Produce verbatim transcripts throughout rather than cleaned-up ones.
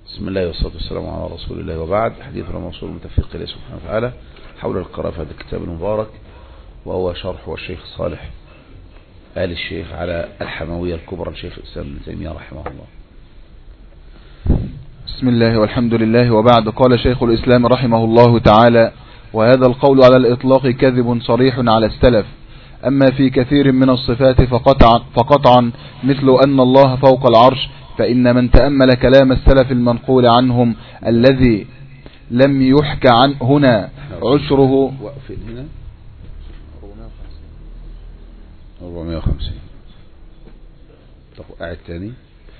بسم الله والصلاة والسلام على رسول الله، وبعد. حديثنا موصول متفق إليه سبحانه وتعالى حول القراءة في هذا الكتاب المبارك، وهو شرح والشيخ صالح آل الشيخ على الحموية الكبرى الشيخ الإسلام ابن تيمية رحمه الله. بسم الله والحمد لله، وبعد. قال شيخ الإسلام رحمه الله تعالى: وهذا القول على الإطلاق كذب صريح على السلف، أما في كثير من الصفات فقطعا, فقطعا مثل أن الله فوق العرش، فإن من تأمل كلام السلف المنقول عنهم الذي لم يحكى عن هنا عشره. هنا أربعمائة وخمسين. قاعد تاني.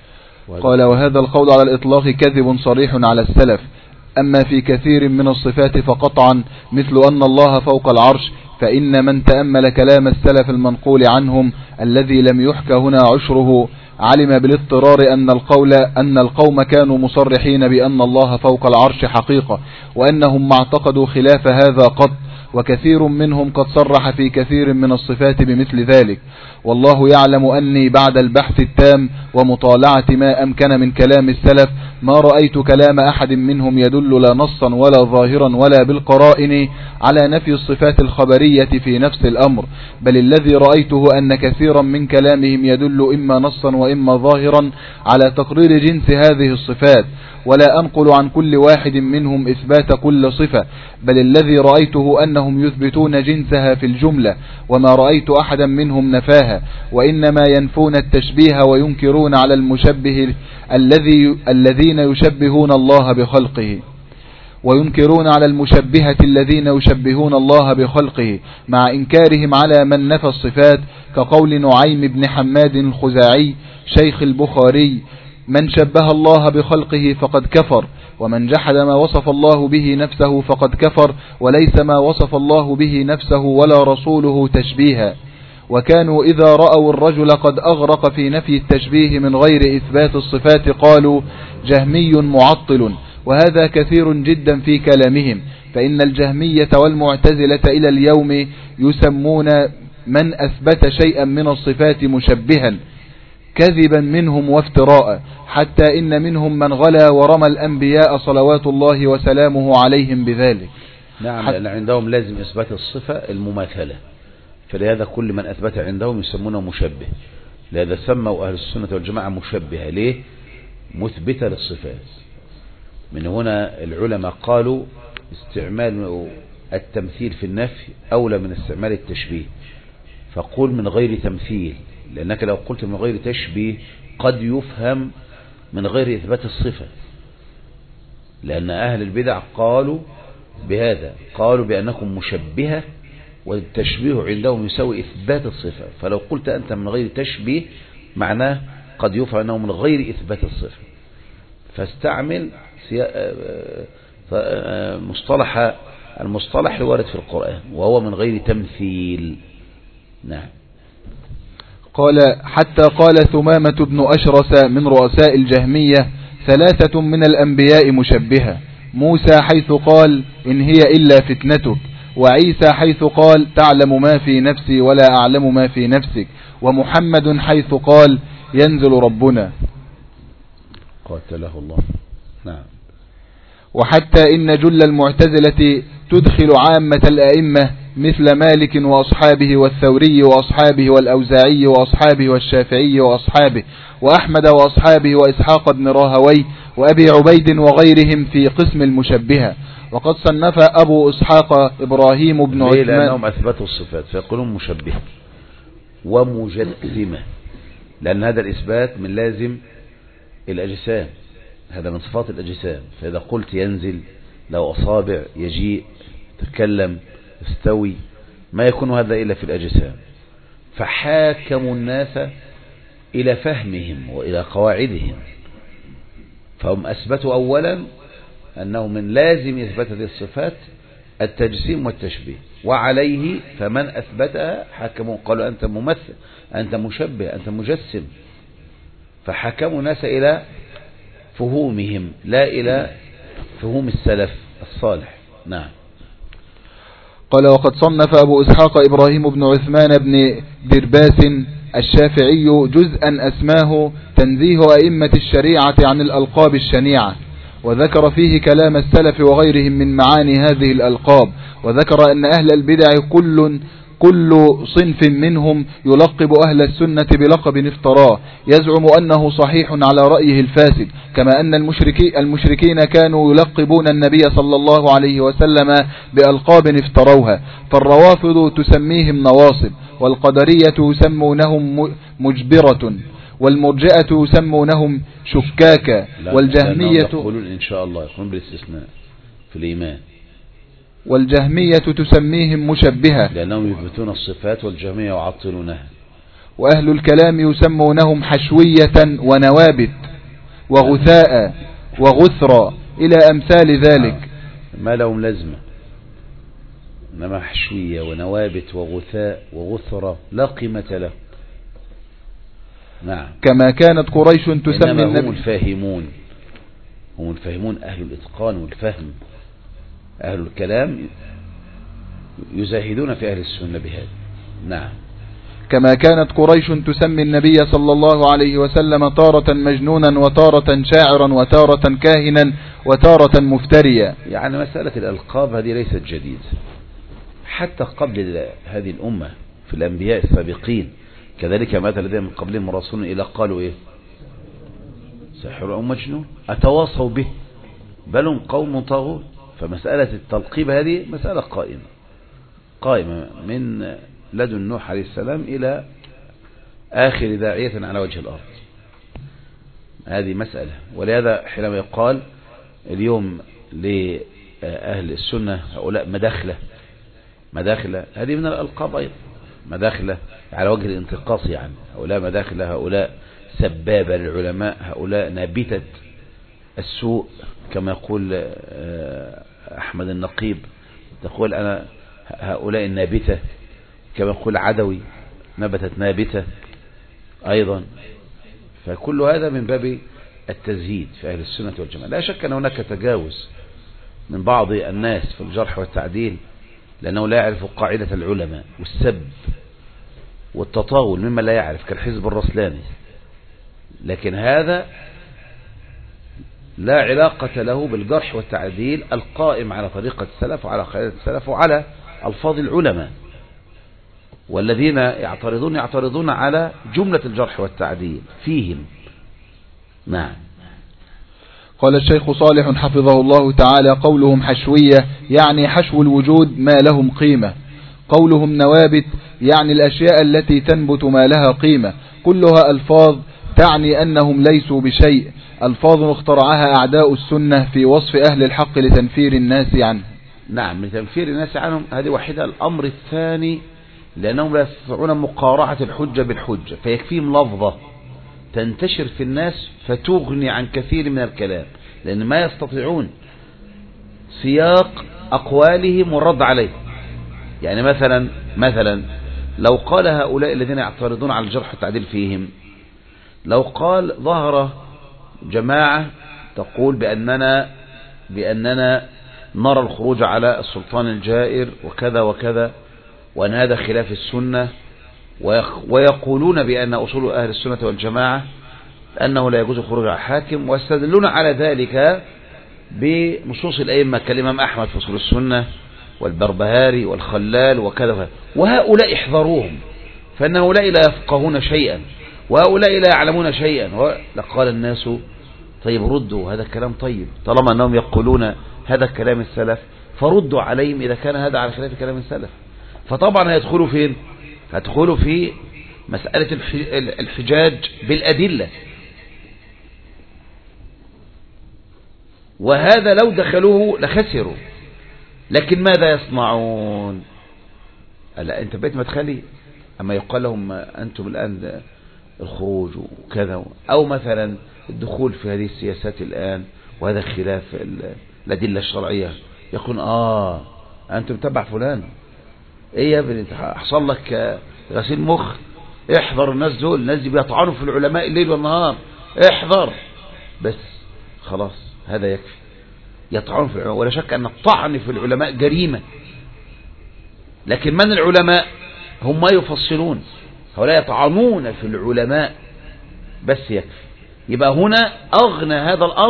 قال: وهذا القول على الإطلاق كذب صريح على السلف، أما في كثير من الصفات فقطعا مثل أن الله فوق العرش، فإن من تأمل كلام السلف المنقول عنهم الذي لم يحكى هنا عشره علم بالاضطرار أن القول أن القوم كانوا مصرحين بأن الله فوق العرش حقيقة، وأنهم ما اعتقدوا خلاف هذا قط، وكثير منهم قد صرح في كثير من الصفات بمثل ذلك. والله يعلم أني بعد البحث التام ومطالعة ما أمكن من كلام السلف ما رأيت كلام أحد منهم يدل لا نصا ولا ظاهرا ولا بالقرائن على نفي الصفات الخبرية في نفس الأمر، بل الذي رأيته أن كثيرا من كلامهم يدل إما نصا وإما ظاهرا على تقرير جنس هذه الصفات، ولا أنقل عن كل واحد منهم إثبات كل صفة، بل الذي رأيته أنهم يثبتون جنسها في الجملة، وما رأيت أحدا منهم نفاها، وإنما ينفون التشبيه وينكرون على المشبه الذي الذين يشبهون الله بخلقه وينكرون على المشبهة الذين يشبهون الله بخلقه، مع إنكارهم على من نفى الصفات، كقول نعيم بن حماد الخزاعي شيخ البخاري: من شبه الله بخلقه فقد كفر، ومن جحد ما وصف الله به نفسه فقد كفر، وليس ما وصف الله به نفسه ولا رسوله تشبيها. وكانوا إذا رأوا الرجل قد أغرق في نفي التشبيه من غير إثبات الصفات قالوا جهمي معطل، وهذا كثير جدا في كلامهم، فإن الجهمية والمعتزلة إلى اليوم يسمون من أثبت شيئا من الصفات مشبها كذبا منهم وافتراء، حتى إن منهم من غلا ورمى الأنبياء صلوات الله وسلامه عليهم بذلك. نعم، لأن عندهم لازم إثبات الصفة المماثلة، فلهذا كل من أثبت عندهم يسمونه مشبه. لهذا سموا أهل السنة والجماعة مشبهة. ليه؟ مثبتة للصفات. من هنا العلماء قالوا استعمال التمثيل في النفي أولى من استعمال التشبيه، فقل من غير تمثيل، لأنك لو قلت من غير تشبيه قد يفهم من غير إثبات الصفة، لأن أهل البدع قالوا بهذا، قالوا بأنكم مشبهة، والتشبيه عندهم يساوي إثبات الصفة، فلو قلت أنت من غير تشبيه معناه قد يفهم أنه من غير إثبات الصفة، فاستعمل مصطلح المصطلح الوارد في القرآن وهو من غير تمثيل. نعم. قال: حتى قال ثمامة بن أشرس من رؤساء الجهمية: ثلاثة من الأنبياء مشبهة، موسى حيث قال إن هي إلا فتنتك، وعيسى حيث قال تعلم ما في نفسي ولا أعلم ما في نفسك، ومحمد حيث قال ينزل ربنا. قاتله الله. نعم. وحتى إن جل المعتزلة تدخل عامة الأئمة مثل مالك وأصحابه والثوري وأصحابه والأوزاعي وأصحابه والشافعي وأصحابه وأحمد وأصحابه وإسحاق بن راهوي وأبي عبيد وغيرهم في قسم المشبهة. وقد صنف أبو إسحاق إبراهيم بن عثمان، لأنهم أثبتوا الصفات فيقولون مشبهة ومجسمة، لأن هذا الإثبات من لازم الأجسام، هذا من صفات الأجسام، فإذا قلت ينزل، لو أصابع، يجيء، تكلم، استوي، ما يكون هذا إلا في الأجسام، فحاكموا الناس إلى فهمهم وإلى قواعدهم، فهم أثبتوا أولا أنه من لازم إثبات هذه الصفات التجسيم والتشبيه، وعليه فمن أثبتها حكموا قالوا أنت ممثل، أنت مشبه، أنت مجسم، فحكموا الناس إلى فهومهم لا إلى فهوم السلف الصالح. نعم. قال: وقد صنف أبو إسحاق إبراهيم بن عثمان بن درباس الشافعي جزءا أسماه تنزيه أئمة الشريعة عن الألقاب الشنيعة، وذكر فيه كلام السلف وغيرهم من معاني هذه الألقاب، وذكر أن أهل البدع كل كل صنف منهم يلقب أهل السنة بلقب افتراه يزعم أنه صحيح على رأيه الفاسد، كما أن المشركي المشركين كانوا يلقبون النبي صلى الله عليه وسلم بألقاب افتروها. فالروافض تسميهم نواصب، والقدرية يسمونهم مجبرة، والمرجئة يسمونهم شكاكا، والجهمية يقولون إن شاء الله يقولون بالاستثناء في الإيمان، والجهمية تسميهم مشبهة لأنهم يثبتون الصفات والجهمية يعطلونها. وأهل الكلام يسمونهم حشوية ونوابت وغثاء وغثرا إلى أمثال ذلك، ما لهم لازمة، إنما حشوية ونوابت وغثاء وغثرا لا قيمة له. نعم. كما كانت قريش تسمي النبي، هم الفاهمون، هم الفاهمون أهل الإتقان والفهم. أهل الكلام يزاهدون في أهل السنة بهذا. نعم. كما كانت قريش تسمي النبي صلى الله عليه وسلم تارة مجنونا وتارة شاعرا وتارة كاهنا وتارة مفتريا. يعني مسألة الألقاب هذه ليست جديدة، حتى قبل هذه الأمة في الأنبياء السابقين كذلك مات لديهم من قبلهم رسول إلى قالوا إيه؟ ساحر أو مجنون أتواصوا به بل هم قوم طاغون. فمسألة التلقيب هذه مسألة قائمة قائمة من لدن نوح عليه السلام إلى آخر داعية على وجه الأرض. هذه مسألة، ولهذا حينما يقال اليوم لأهل السنة هؤلاء مداخلة مداخلة هذه من الألقاب أيضا، مداخلة على وجه الانتقاص، يعني هؤلاء مداخلة، هؤلاء سبابة للعلماء، هؤلاء نابتة السوء كما يقول أحمد النقيب، تقول أنا هؤلاء النابتة، كما يقول عدوي نبتت نابتة أيضا. فكل هذا من باب التزهيد في أهل السنة والجماعة. لا شك أن هناك تجاوز من بعض الناس في الجرح والتعديل، لأنه لا يعرف قاعدة العلماء، والسب والتطاول مما لا يعرف كالحزب الرسلاني، لكن هذا لا علاقة له بالجرح والتعديل القائم على طريقة السلف وعلى قاعدة السلف وعلى ألفاظ العلماء. والذين يعترضون يعترضون على جملة الجرح والتعديل فيهم. نعم. قال الشيخ صالح حفظه الله تعالى: قولهم حشوية يعني حشو الوجود ما لهم قيمة، قولهم نوابت يعني الأشياء التي تنبت ما لها قيمة، كلها ألفاظ تعني أنهم ليسوا بشيء، ألفاظ اخترعها أعداء السنة في وصف أهل الحق لتنفير الناس عنه. نعم، لتنفير الناس عنهم. هذه واحدة. الأمر الثاني لأنهم لا يستطيعون مقارعة الحجة بالحجة، فيكفيهم لفظة تنتشر في الناس فتغني عن كثير من الكلام، لأن ما يستطيعون سياق أقوالهم والرد عليه. يعني مثلا مثلا لو قال هؤلاء الذين يعترضون على الجرح والتعديل فيهم، لو قال ظهر جماعة تقول بأننا بأننا نرى الخروج على السلطان الجائر وكذا وكذا، وأن هذا خلاف السنة، ويقولون بأن أصول أهل السنة والجماعة أنه لا يجوز الخروج على الحاكم، ويستدلون على ذلك بنصوص الأئمة كالإمام أحمد في أصول السنة والبربهاري والخلال وكذا، وهؤلاء احذروهم فإن هؤلاء لا يفقهون شيئا وهؤلاء لا يعلمون شيئا. لقال الناس طيب ردوا هذا الكلام، طيب طالما أنهم يقولون هذا كلام السلف فردوا عليهم إذا كان هذا على خلاف كلام السلف. فطبعا هيدخلوا فين؟ هيدخلوا في مسألة الحجاج بالأدلة، وهذا لو دخلوه لخسروا. لكن ماذا يصنعون؟ ألا أنت بيت مدخلي أما يقال لهم أنتم الآن الخروج وكذا، أو مثلا الدخول في هذه السياسات الآن وهذا خلاف الأدلة الشرعية، يقول آه أنتم تبع فلان، إيه يا ابني حصل لك غسيل مخ، احذر الناس دول، الناس دي بيطعنوا في العلماء الليل والنهار، احذر بس خلاص هذا يكفي. يطعنوا في العلماء، ولا شك أن الطعن في العلماء جريمة، لكن من العلماء؟ هم ما يفصلون، هؤلاء يطعنون في العلماء بس يكفي. يبقى هنا أغنى هذا الأمر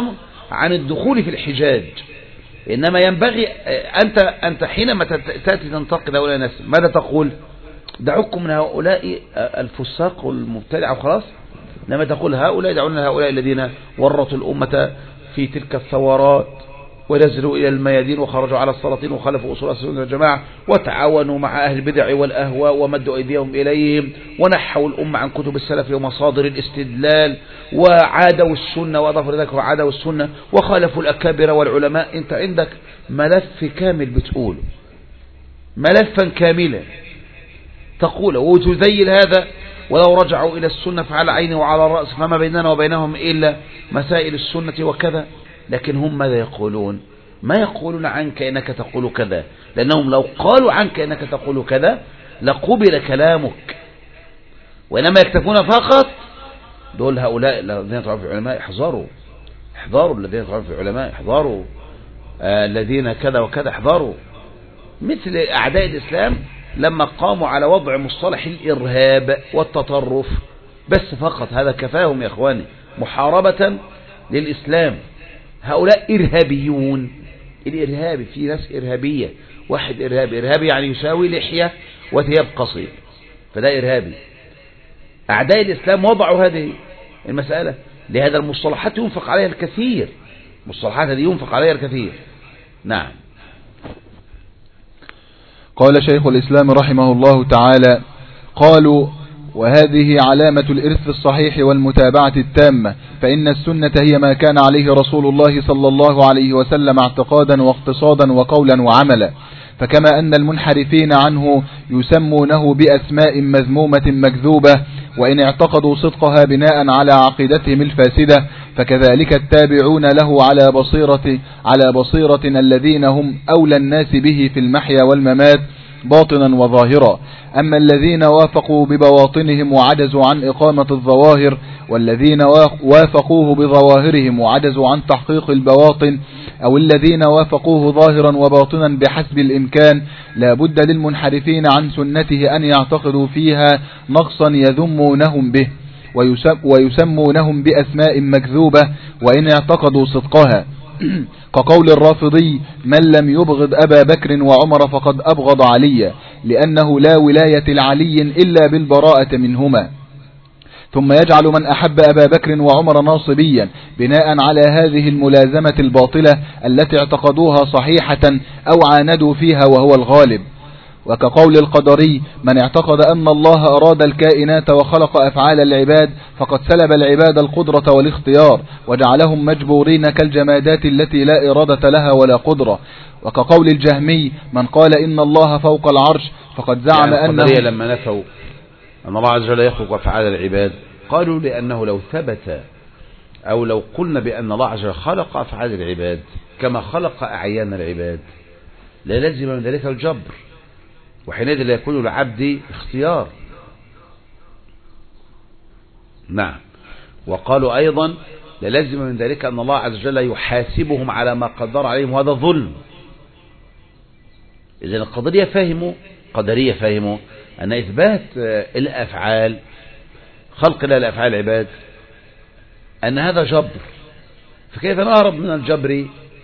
عن الدخول في الحجاج، إنما ينبغي أنت أنت حينما تأتي تنتقد هؤلاء الناس ماذا تقول؟ دعوكم من هؤلاء الفساق والمبتدع وخلاص. إنما تقول هؤلاء دعونا هؤلاء الذين ورطوا الأمة في تلك الثورات ونزلوا إلى الميادين وخرجوا على السلاطين وخالفوا أصول السنة والجماعة وتعاونوا مع أهل البدع والأهواء ومدوا أيديهم إليهم ونحوا الأمة عن كتب السلف ومصادر الاستدلال وعادوا السنة وأضافوا لذلك وعادوا السنة وخالفوا الأكابر والعلماء. أنت عندك ملف كامل بتقوله، ملفا كاملا تقوله وتذيل هذا. ولو رجعوا إلى السنة فعلى عيني وعلى الرأس فما بيننا وبينهم إلا مسائل السنة وكذا. لكن هم ماذا يقولون؟ ما يقولون عنك إنك تقول كذا، لأنهم لو قالوا عنك إنك تقول كذا لقبل كلامك، وإنما يكتفون فقط دول هؤلاء الذين يطعنون في العلماء احذروا احذروا الذين يطعنون في العلماء احذروا آه الذين كذا وكذا احذروا. مثل أعداء الإسلام لما قاموا على وضع مصطلح الإرهاب والتطرف بس فقط، هذا كفاهم يا إخواني محاربة للإسلام. هؤلاء إرهابيون. الإرهابي في ناس إرهابية، واحد إرهابي إرهابي يعني يساوي لحية وثياب قصير، فده إرهابي. أعداء الإسلام وضعوا هذه المسألة، لهذا المصطلحات ينفق عليها الكثير، مصطلحات هذه ينفق عليها الكثير. نعم. قال شيخ الإسلام رحمه الله تعالى: قالوا: وهذه علامة الإرث الصحيح والمتابعة التامة، فإن السنة هي ما كان عليه رسول الله صلى الله عليه وسلم اعتقادا واقتصادا وقولا وعملا. فكما أن المنحرفين عنه يسمونه بأسماء مذمومة مكذوبة وإن اعتقدوا صدقها بناء على عقيدتهم الفاسدة، فكذلك التابعون له على بصيرة على بصيرة الذين هم أولى الناس به في المحيا والممات باطنا وظاهرا. أما الذين وافقوا ببواطنهم وعجزوا عن إقامة الظواهر، والذين وافقوه بظواهرهم وعجزوا عن تحقيق البواطن، أو الذين وافقوه ظاهرا وباطنا بحسب الإمكان، لا بد للمنحرفين عن سنته أن يعتقدوا فيها نقصا يذمونهم به ويسمونهم بأسماء مكذوبة وإن اعتقدوا صدقها، كقول الرافضي: من لم يبغض أبا بكر وعمر فقد أبغض عليا، لأنه لا ولاية لعلي إلا بالبراءة منهما. ثم يجعل من أحب أبا بكر وعمر ناصبيا بناء على هذه الملازمة الباطلة التي اعتقدوها صحيحة أو عاندوا فيها وهو الغالب. وكقول القدري: من اعتقد أن الله أراد الكائنات وخلق أفعال العباد فقد سلب العباد القدرة والاختيار وجعلهم مجبورين كالجمادات التي لا إرادة لها ولا قدرة. وكقول الجهمي: من قال إن الله فوق العرش فقد زعم يعني أنه لما نفوا أن الله عز وجل يخلق أفعال العباد قالوا لأنه لو ثبت أو لو قلنا بأن الله عز وجل خلق أفعال العباد كما خلق أعيان العباد للزم من ذلك الجبر، وحينئذ لا يكون العبد اختيار. نعم. وقالوا أيضا للزم من ذلك أن الله عز وجل يحاسبهم على ما قدر عليهم وهذا ظلم. إذن القدرية فهموا قدرية فهموا أن إثبات الأفعال خلق الله لأفعال العباد أن هذا جبر، فكيف نهرب من الجبر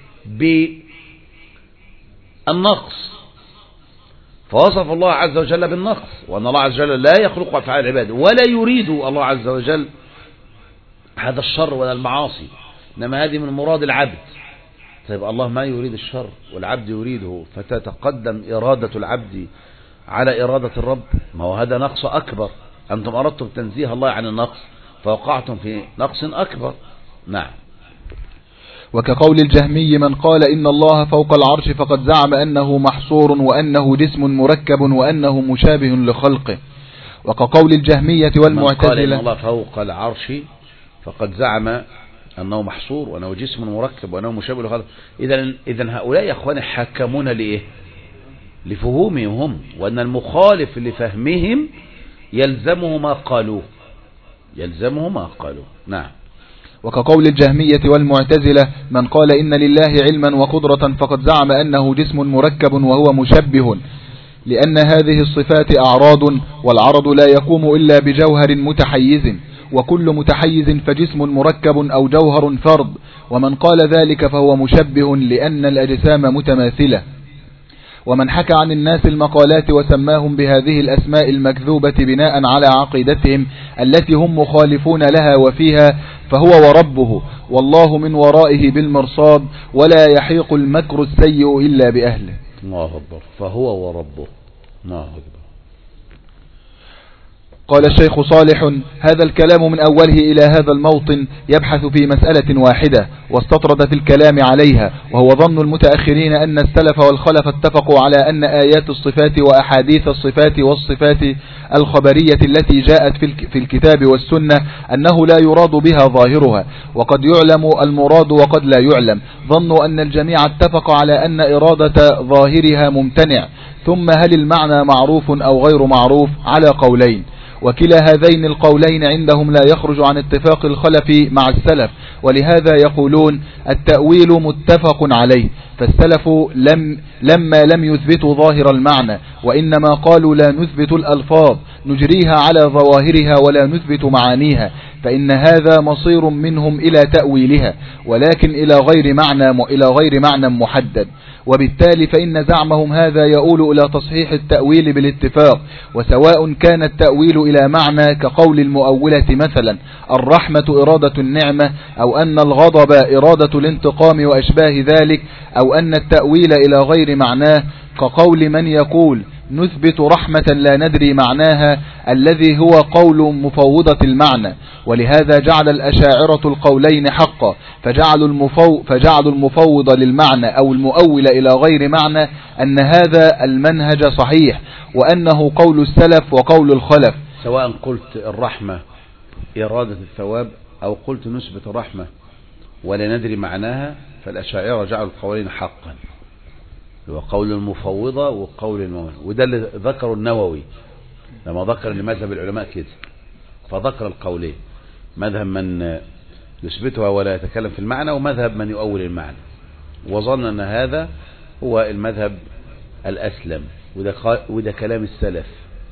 بالنقص؟ فوصف الله عز وجل بالنقص، وأن الله عز وجل لا يخلق أفعال العباد ولا يريد الله عز وجل هذا الشر ولا المعاصي، إنما هذه من مراد العبد. طيب الله ما يريد الشر والعبد يريده، فتتقدم إرادة العبد على إرادة الرب؟ ما هو هذا نقص أكبر. أنتم أردتم تنزيه الله عن النقص فوقعتم في نقص أكبر. نعم. وكقول الجهمي: من قال إن الله فوق العرش فقد زعم أنه محصور وأنه جسم مركب وأنه مشابه لخلقه. وكقول الجهمية والمعتزلة: من قال إن الله فوق العرش فقد زعم أنه محصور وأنه جسم مركب وأنه مشابه لخلقه. إذن إذن هؤلاء يا أخواني حكمون لإيه؟ لفهومهم هم، وأن المخالف لفهمهم يلزمه ما قالوه يلزمه ما قالوه. نعم. وكقول الجهمية والمعتزلة: من قال إن لله علما وقدرة فقد زعم أنه جسم مركب وهو مشبه، لأن هذه الصفات أعراض، والعرض لا يقوم إلا بجوهر متحيز، وكل متحيز فجسم مركب أو جوهر فرد، ومن قال ذلك فهو مشبه لأن الأجسام متماثلة. ومن حكى عن الناس المقالات وسماهم بهذه الأسماء المكذوبة بناء على عقيدتهم التي هم مخالفون لها وفيها فهو وربه، والله من ورائه بالمرصاد، ولا يحيق المكر السيء إلا بأهله. الله أكبر. فهو وربه. الله أكبر. قال الشيخ صالح: هذا الكلام من أوله إلى هذا الموطن يبحث في مسألة واحدة واستطرد في الكلام عليها، وهو ظن المتأخرين أن السلف والخلف اتفقوا على أن آيات الصفات وأحاديث الصفات والصفات الخبرية التي جاءت في الكتاب والسنة أنه لا يراد بها ظاهرها، وقد يعلم المراد وقد لا يعلم. ظنوا أن الجميع اتفق على أن إرادة ظاهرها ممتنع. ثم هل المعنى معروف أو غير معروف؟ على قولين، وكلا هذين القولين عندهم لا يخرج عن اتفاق الخلف مع السلف، ولهذا يقولون التأويل متفق عليه. فالسلف لم لما لم يثبتوا ظاهر المعنى، وإنما قالوا لا نثبت الألفاظ نجريها على ظواهرها ولا نثبت معانيها، فإن هذا مصير منهم إلى تأويلها، ولكن إلى غير معنى إلى غير معنى محدد. وبالتالي فإن زعمهم هذا يؤول إلى تصحيح التأويل بالاتفاق، وسواء كان التأويل إلى معنى كقول المؤولة مثلا الرحمة إرادة النعمة، أو أن الغضب إرادة الانتقام وأشباه ذلك، أو أن التأويل إلى غير معناه كقول من يقول نثبت رحمة لا ندري معناها، الذي هو قول مفوضة المعنى. ولهذا جعل الأشاعرة القولين حقا، فجعلوا المفو فجعلوا المفوض للمعنى أو المؤول إلى غير معنى أن هذا المنهج صحيح، وأنه قول السلف وقول الخلف. سواء قلت الرحمة إرادة الثواب أو قلت نثبت الرحمة ولا ندري معناها، فالأشاعرة جعلوا القولين حقا، هو قول المفوضة وقول المؤمن. وده اللي ذكره النووي لما ذكر لمذهب العلماء كده، فذكر القولين: مذهب من يثبتها ولا يتكلم في المعنى، ومذهب من يؤول المعنى، وظن أن هذا هو المذهب الأسلم. وده, وده كلام السلف.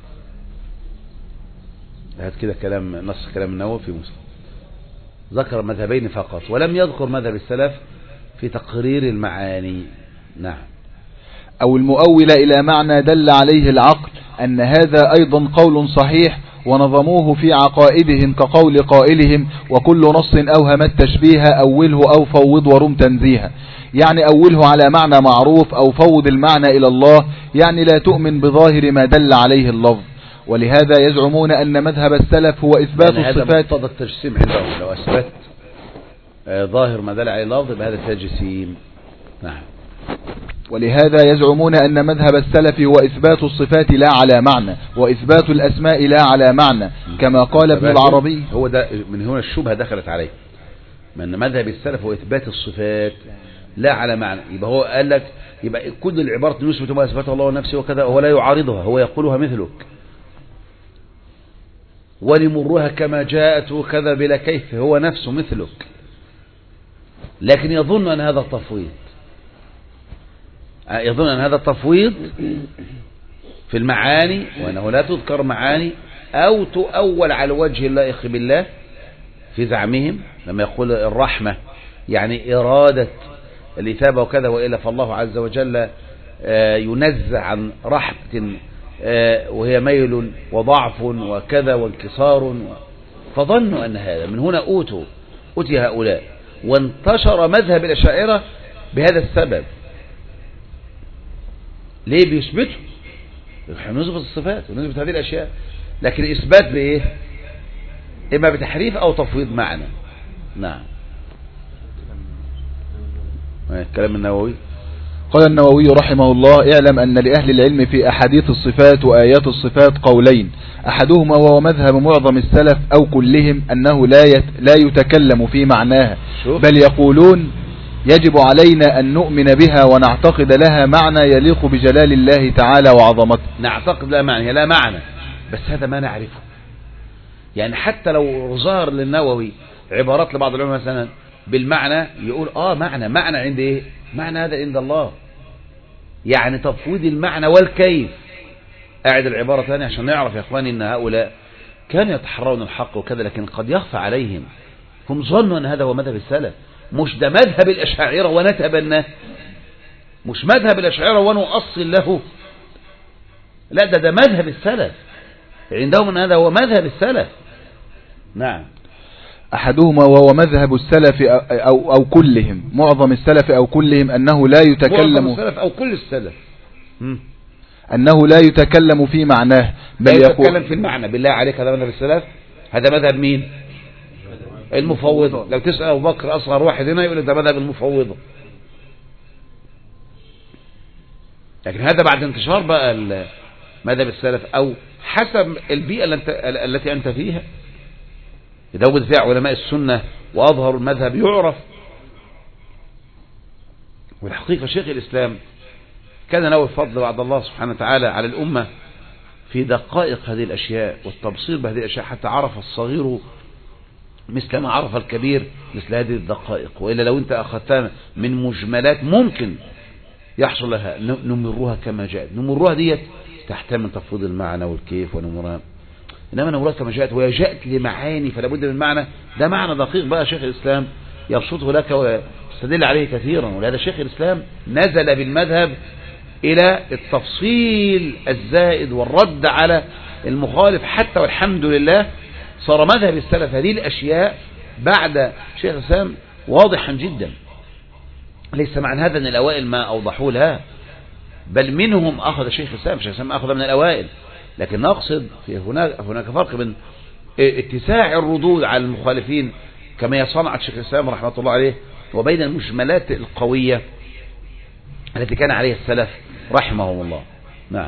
هذا كده كلام نص كلام النووي في مسلم، ذكر مذهبين فقط ولم يذكر مذهب السلف في تقرير المعاني. نعم. أو المؤول إلى معنى دل عليه العقل أن هذا أيضا قول صحيح، ونظموه في عقائدهم كقول قائلهم وكل نص أوهم التشبيه أوله أو فوض ورم تنزيها، يعني أوله على معنى معروف أو فوض المعنى إلى الله، يعني لا تؤمن بظاهر ما دل عليه اللفظ. ولهذا يزعمون أن مذهب السلف هو إثبات يعني الصفات. هذا مقتضى التجسيم عندهم، لو أثبت ظاهر ما دل عليه اللفظ بهذا التجسيم. نعم. ولهذا يزعمون أن مذهب السلف هو إثبات الصفات لا على معنى، وإثبات الأسماء لا على معنى، كما قال ابن العربي. هو ده من هنا الشبهة دخلت عليه، من مذهب السلف هو إثبات الصفات لا على معنى. يبقى هو قال لك يبقى كل العبارات يثبت ما أثبته الله ونفسه وكذا، هو لا يعارضها، هو يقولها مثلك، ولمرها كما جاءت وكذا بلا كيف، هو نفسه مثلك، لكن يظن أن هذا التفويض يظن أن هذا التفويض في المعاني، وأنه لا تذكر معاني أو تؤول على وجه اللائق بالله في زعمهم، لما يقول الرحمة يعني إرادة الإثابة وكذا، وإلا فالله عز وجل ينزع عن رحمة وهي ميل وضعف وكذا وانكسار، فظنوا أن هذا من هنا أوتوا أوتي هؤلاء، وانتشر مذهب الأشاعرة بهذا السبب. ليه؟ بيثبتوا نثبت الصفات ونثبت هذه الأشياء، لكن إثبات بإيه؟ إما بتحريف أو تفويض معنى. نعم. كلام النووي. قال النووي رحمه الله: اعلم أن لأهل العلم في أحاديث الصفات وآيات الصفات قولين، أحدهما وهو مذهب معظم السلف أو كلهم أنه لا لا يتكلم في معناها، بل يقولون يجب علينا أن نؤمن بها ونعتقد لها معنى يليق بجلال الله تعالى وعظمته. نعتقد لها معنى، لا معنى، بس هذا ما نعرفه. يعني حتى لو ظهر للنووي عبارات لبعض العلماء مثلا بالمعنى، يقول آه معنى معنى عند إيه؟ معنى هذا عند الله، يعني تفويض المعنى والكيف. أعد العبارة ثانية عشان نعرف يا إخواني أن هؤلاء كانوا يتحرون الحق وكذا، لكن قد يخفى عليهم، هم ظنوا أن هذا هو مذهب السلف. مش ده مذهب الأشاعرة ونتبناه، مش مذهب الأشاعرة ونؤصل له، لا ده ده مذهب السلف عندهم، أن هذا هو مذهب السلف. نعم. أحدهما وهو مذهب السلف أو, أو كلهم، معظم السلف أو كلهم، أنه لا يتكلم، معظم السلف أو كل السلف م. أنه لا يتكلم في معناه، بل لا يتكلم في المعنى. بالله عليك هذا مذهب السلف؟ هذا مذهب مين؟ المفوضة. لو تسأل أبو بكر أصغر واحد هنا يقول ده مذهب المفوضة. لكن هذا بعد انتشار بقى مذهب السلف أو حسب البيئة التي أنت فيها. إذا وجد فيها علماء السنة وأظهر المذهب يعرف. والحقيقة شيخ الإسلام كان له الفضل بعد الله سبحانه وتعالى على الأمة في دقائق هذه الأشياء والتبصير بهذه الأشياء، حتى عرف الصغير مثل ما عرف الكبير مثل هذه الدقائق. وإلا لو أنت أخذتها من مجملات ممكن يحصل لها، نمرها كما جاءت. نمرها ديت تحتمل تفويض المعنى والكيف ونمرها، إنما نمرها كما جاءت، وهي جاءت لمعاني فلا بد من معنى. ده معنى دقيق بقى شيخ الإسلام يرشده لك ويستدل عليه كثيرا. ولهذا شيخ الإسلام نزل بالمذهب إلى التفصيل الزائد والرد على المخالف، حتى والحمد لله صار مذهب السلف هذه الأشياء بعد شيخ الإسلام واضحا جدا. ليس معنى هذا أن الأوائل ما أوضحوا لها، بل منهم أخذ شيخ الإسلام. شيخ الإسلام أخذ من الأوائل، لكن نقصد في هناك هناك فرق بين اتساع الردود على المخالفين كما صنعت شيخ الإسلام رحمة الله عليه، وبين المجملات القوية التي كان عليها السلف رحمهم الله. نعم.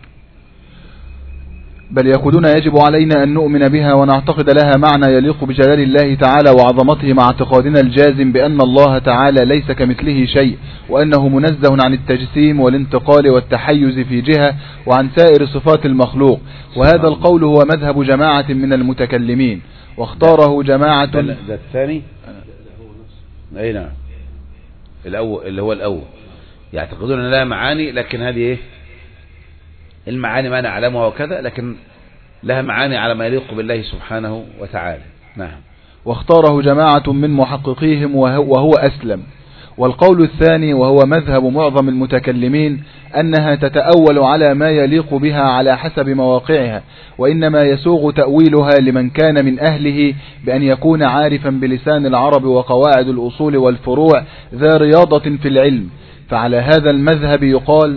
بل يقولون يجب علينا أن نؤمن بها ونعتقد لها معنى يليق بجلال الله تعالى وعظمته، مع اعتقادنا الجازم بأن الله تعالى ليس كمثله شيء، وأنه منزه عن التجسيم والانتقال والتحيز في جهة وعن سائر صفات المخلوق. وهذا القول هو مذهب جماعة من المتكلمين، واختاره جماعة. ده الثاني أي نعم، الأول اللي هو الأول يعتقدون أن لها معاني، لكن هذه إيه المعاني ما نعلمها وكذا، لكن لها معاني على ما يليق بالله سبحانه وتعالى. نعم. واختاره جماعة من محققيهم وهو أسلم. والقول الثاني وهو مذهب معظم المتكلمين أنها تتأول على ما يليق بها على حسب مواقعها، وإنما يسوغ تأويلها لمن كان من أهله بأن يكون عارفا بلسان العرب وقواعد الأصول والفروع ذا رياضة في العلم. فعلى هذا المذهب يقال.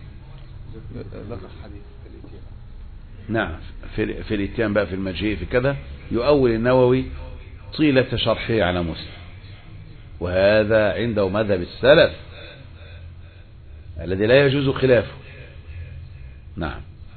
نعم. في, في الاتيان بقى في المجيء في كذا يؤول النووي طيلة شرحه على مسلم، وهذا عنده مذهب السلف الذي لا يجوز خلافه. نعم.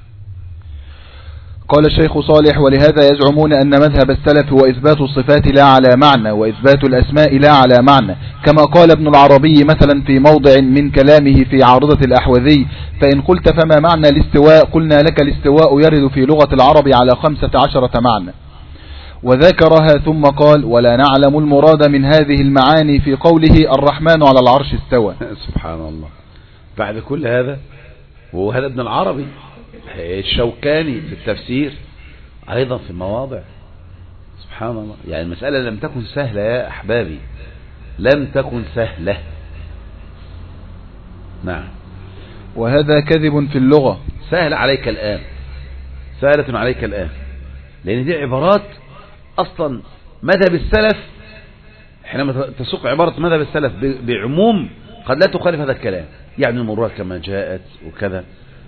قال الشيخ صالح: ولهذا يزعمون أن مذهب السلف هو إثبات الصفات لا على معنى، وإثبات الأسماء لا على معنى، كما قال ابن العربي مثلا في موضع من كلامه في عارضة الأحوذي: فإن قلت فما معنى الاستواء؟ قلنا لك الاستواء يرد في لغة العرب على خمسة عشرة معنى. وذكرها ثم قال: ولا نعلم المراد من هذه المعاني في قوله الرحمن على العرش استوى. سبحان الله. بعد كل هذا، وهذا ابن العربي، الشوكاني في التفسير أيضا في المواضع. سبحان الله. يعني المسألة لم تكن سهلة يا أحبابي، لم تكن سهلة. نعم. وهذا كذب في اللغة. سهل عليك الآن، سهلة عليك الآن، لأن دي عبارات أصلا مذهب السلف. حينما تسوق عبارة مذهب السلف بعموم قد لا تخالف هذا الكلام، يعني نمرها كما جاءت وكذا.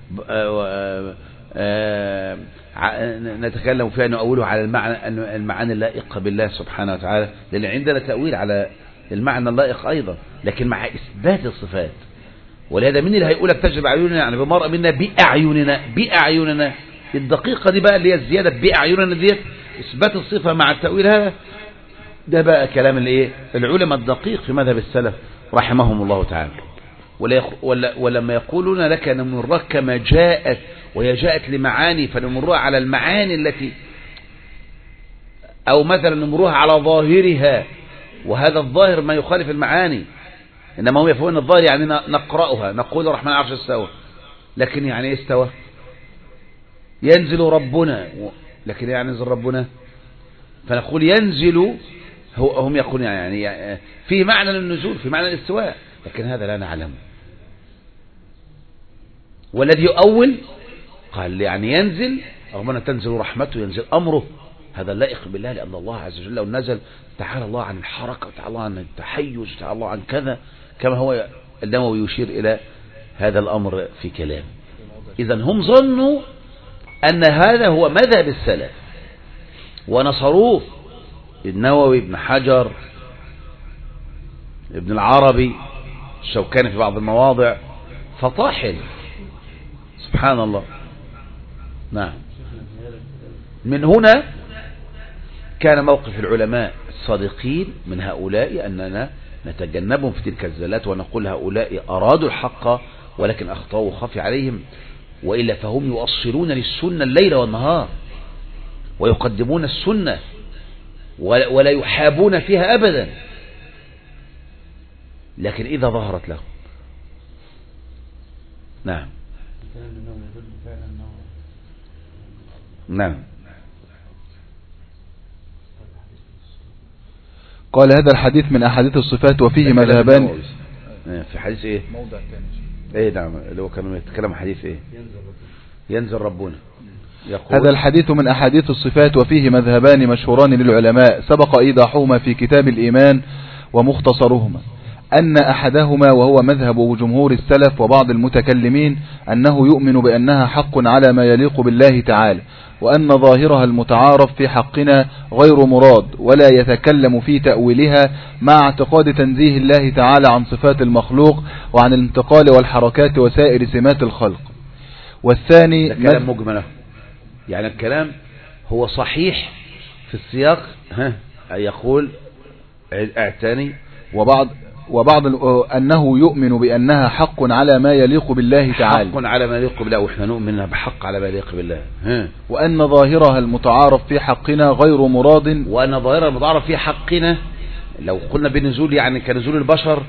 نتكلم فيها نؤوله على المعنى، المعاني اللائقة بالله سبحانه وتعالى، لأن عندنا تأويل على المعنى اللائق أيضا، لكن مع إثبات الصفات. ولهذا من اللي هيقولك تجرب أعيننا، يعني بمرأة منا بأعيننا، بأعيننا الدقيقة دي بقى اللي هي الزيادة بأعيننا ديت، إثبات الصفة مع التأويل، هذا ده بقى كلام الايه العلماء الدقيق في مذهب السلف رحمهم الله تعالى. ولا ولما يقولون لك نمرها كما جاءت، وهي جاءت لمعاني فنمرها على المعاني التي، أو مثلا نمرها على ظاهرها، وهذا الظاهر ما يخالف المعاني. إنما هم يفهمون الظاهر يعني نقرأها، نقول الرحمن على العرش استوى، لكن يعني ايه استوى؟ ينزل ربنا لكن يعني ينزل ربنا، فنقول ينزل، هو هم يقولون يعني في معنى للنزول، في معنى الاستواء، لكن هذا لا نعلمه. والذي يؤول قال يعني ينزل، ربنا تنزل رحمته، ينزل أمره، هذا لائق بالله، لأن الله عز وجل لو نزل تعالى الله عن الحركة، وتعالى الله عن التحيز، وتعالى الله عن كذا، كما هو النووي يشير إلى هذا الأمر في كلام. إذن هم ظنوا أن هذا هو مذهب السلف ونصروه، النووي، ابن حجر، ابن العربي، الشوكاني في بعض المواضع، فطاحل سبحان الله. نعم. من هنا كان موقف العلماء الصادقين من هؤلاء أننا نتجنبهم في تلك الزلات، ونقول هؤلاء أرادوا الحق ولكن أخطأوا خفي عليهم، وإلا فهم يؤصلون للسنة الليل والنهار ويقدمون السنة ولا يحابون فيها أبدا، لكن إذا ظهرت لهم. نعم نعم. قال هذا الحديث من أحاديث الصفات وفيه مذهبان. في حديث ايه؟ موضع ثاني. ايه نعم، اللي هو كانوا يتكلم حديث ايه؟ ينزل ربنا. هذا الحديث من أحاديث الصفات وفيه مذهبان مشهوران للعلماء سبق إيضاحهما في كتاب الإيمان ومختصرهما. أن أحدهما وهو مذهب جمهور السلف وبعض المتكلمين أنه يؤمن بأنها حق على ما يليق بالله تعالى، وأن ظاهرها المتعارف في حقنا غير مراد، ولا يتكلم في تأويلها مع اعتقاد تنزيه الله تعالى عن صفات المخلوق وعن الانتقال والحركات وسائر سمات الخلق. والثاني كلام مجمله، يعني الكلام هو صحيح في السياق، ها يقول اعتني. وبعض وبعض أنه يؤمن بأنها حق على ما يليق بالله تعالى، حق على ما يليق بالله، وإحنا نؤمن بحق على ما يليق بالله. ها. وأن ظاهرها المتعارف في حقنا غير مراد، وأن ظاهرها المتعارف في حقنا لو قلنا بنزول يعني كنزول البشر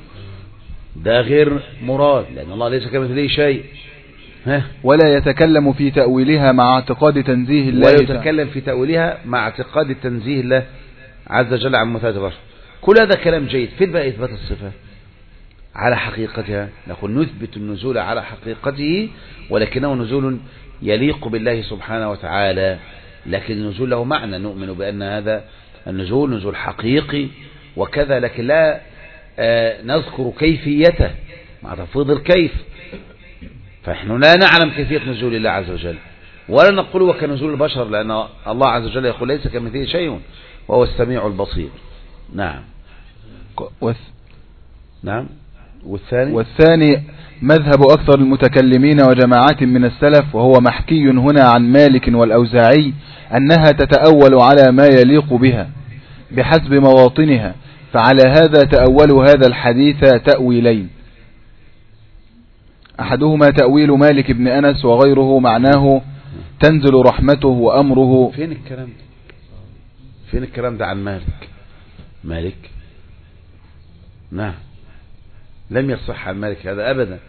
ده غير مراد، لأن الله ليس كمثله شيء. ها. ولا يتكلم في تأويلها مع اعتقاد تنزيه الله، ولا يتكلم في تأويلها مع اعتقاد تنزيه الله عز وجل عن مثال البشر. كل هذا كلام جيد. فين بقى إثبات الصفة على حقيقتها؟ نقول نثبت النزول على حقيقته، ولكنه نزول يليق بالله سبحانه وتعالى، لكن النزول له معنى، نؤمن بأن هذا النزول نزول حقيقي وكذا، لكن لا آه نذكر كيفيته مع تفويض الكيف، فنحن لا نعلم كيفية نزول الله عز وجل، ولا نقول وكنزول البشر، لأن الله عز وجل يقول ليس كمثله شيء وهو السميع البصير. نعم. وث... نعم. والثاني والثاني مذهب أكثر المتكلمين وجماعات من السلف، وهو محكي هنا عن مالك والأوزاعي، أنها تتأول على ما يليق بها بحسب مواطنها، فعلى هذا تأولوا هذا الحديث تأويلين، أحدهما تأويل مالك بن أنس وغيره معناه تنزل رحمته وأمره. فين الكلام ده؟ فين الكلام ده عن مالك؟ مالك نعم لم يصح عن مالك هذا أبدا.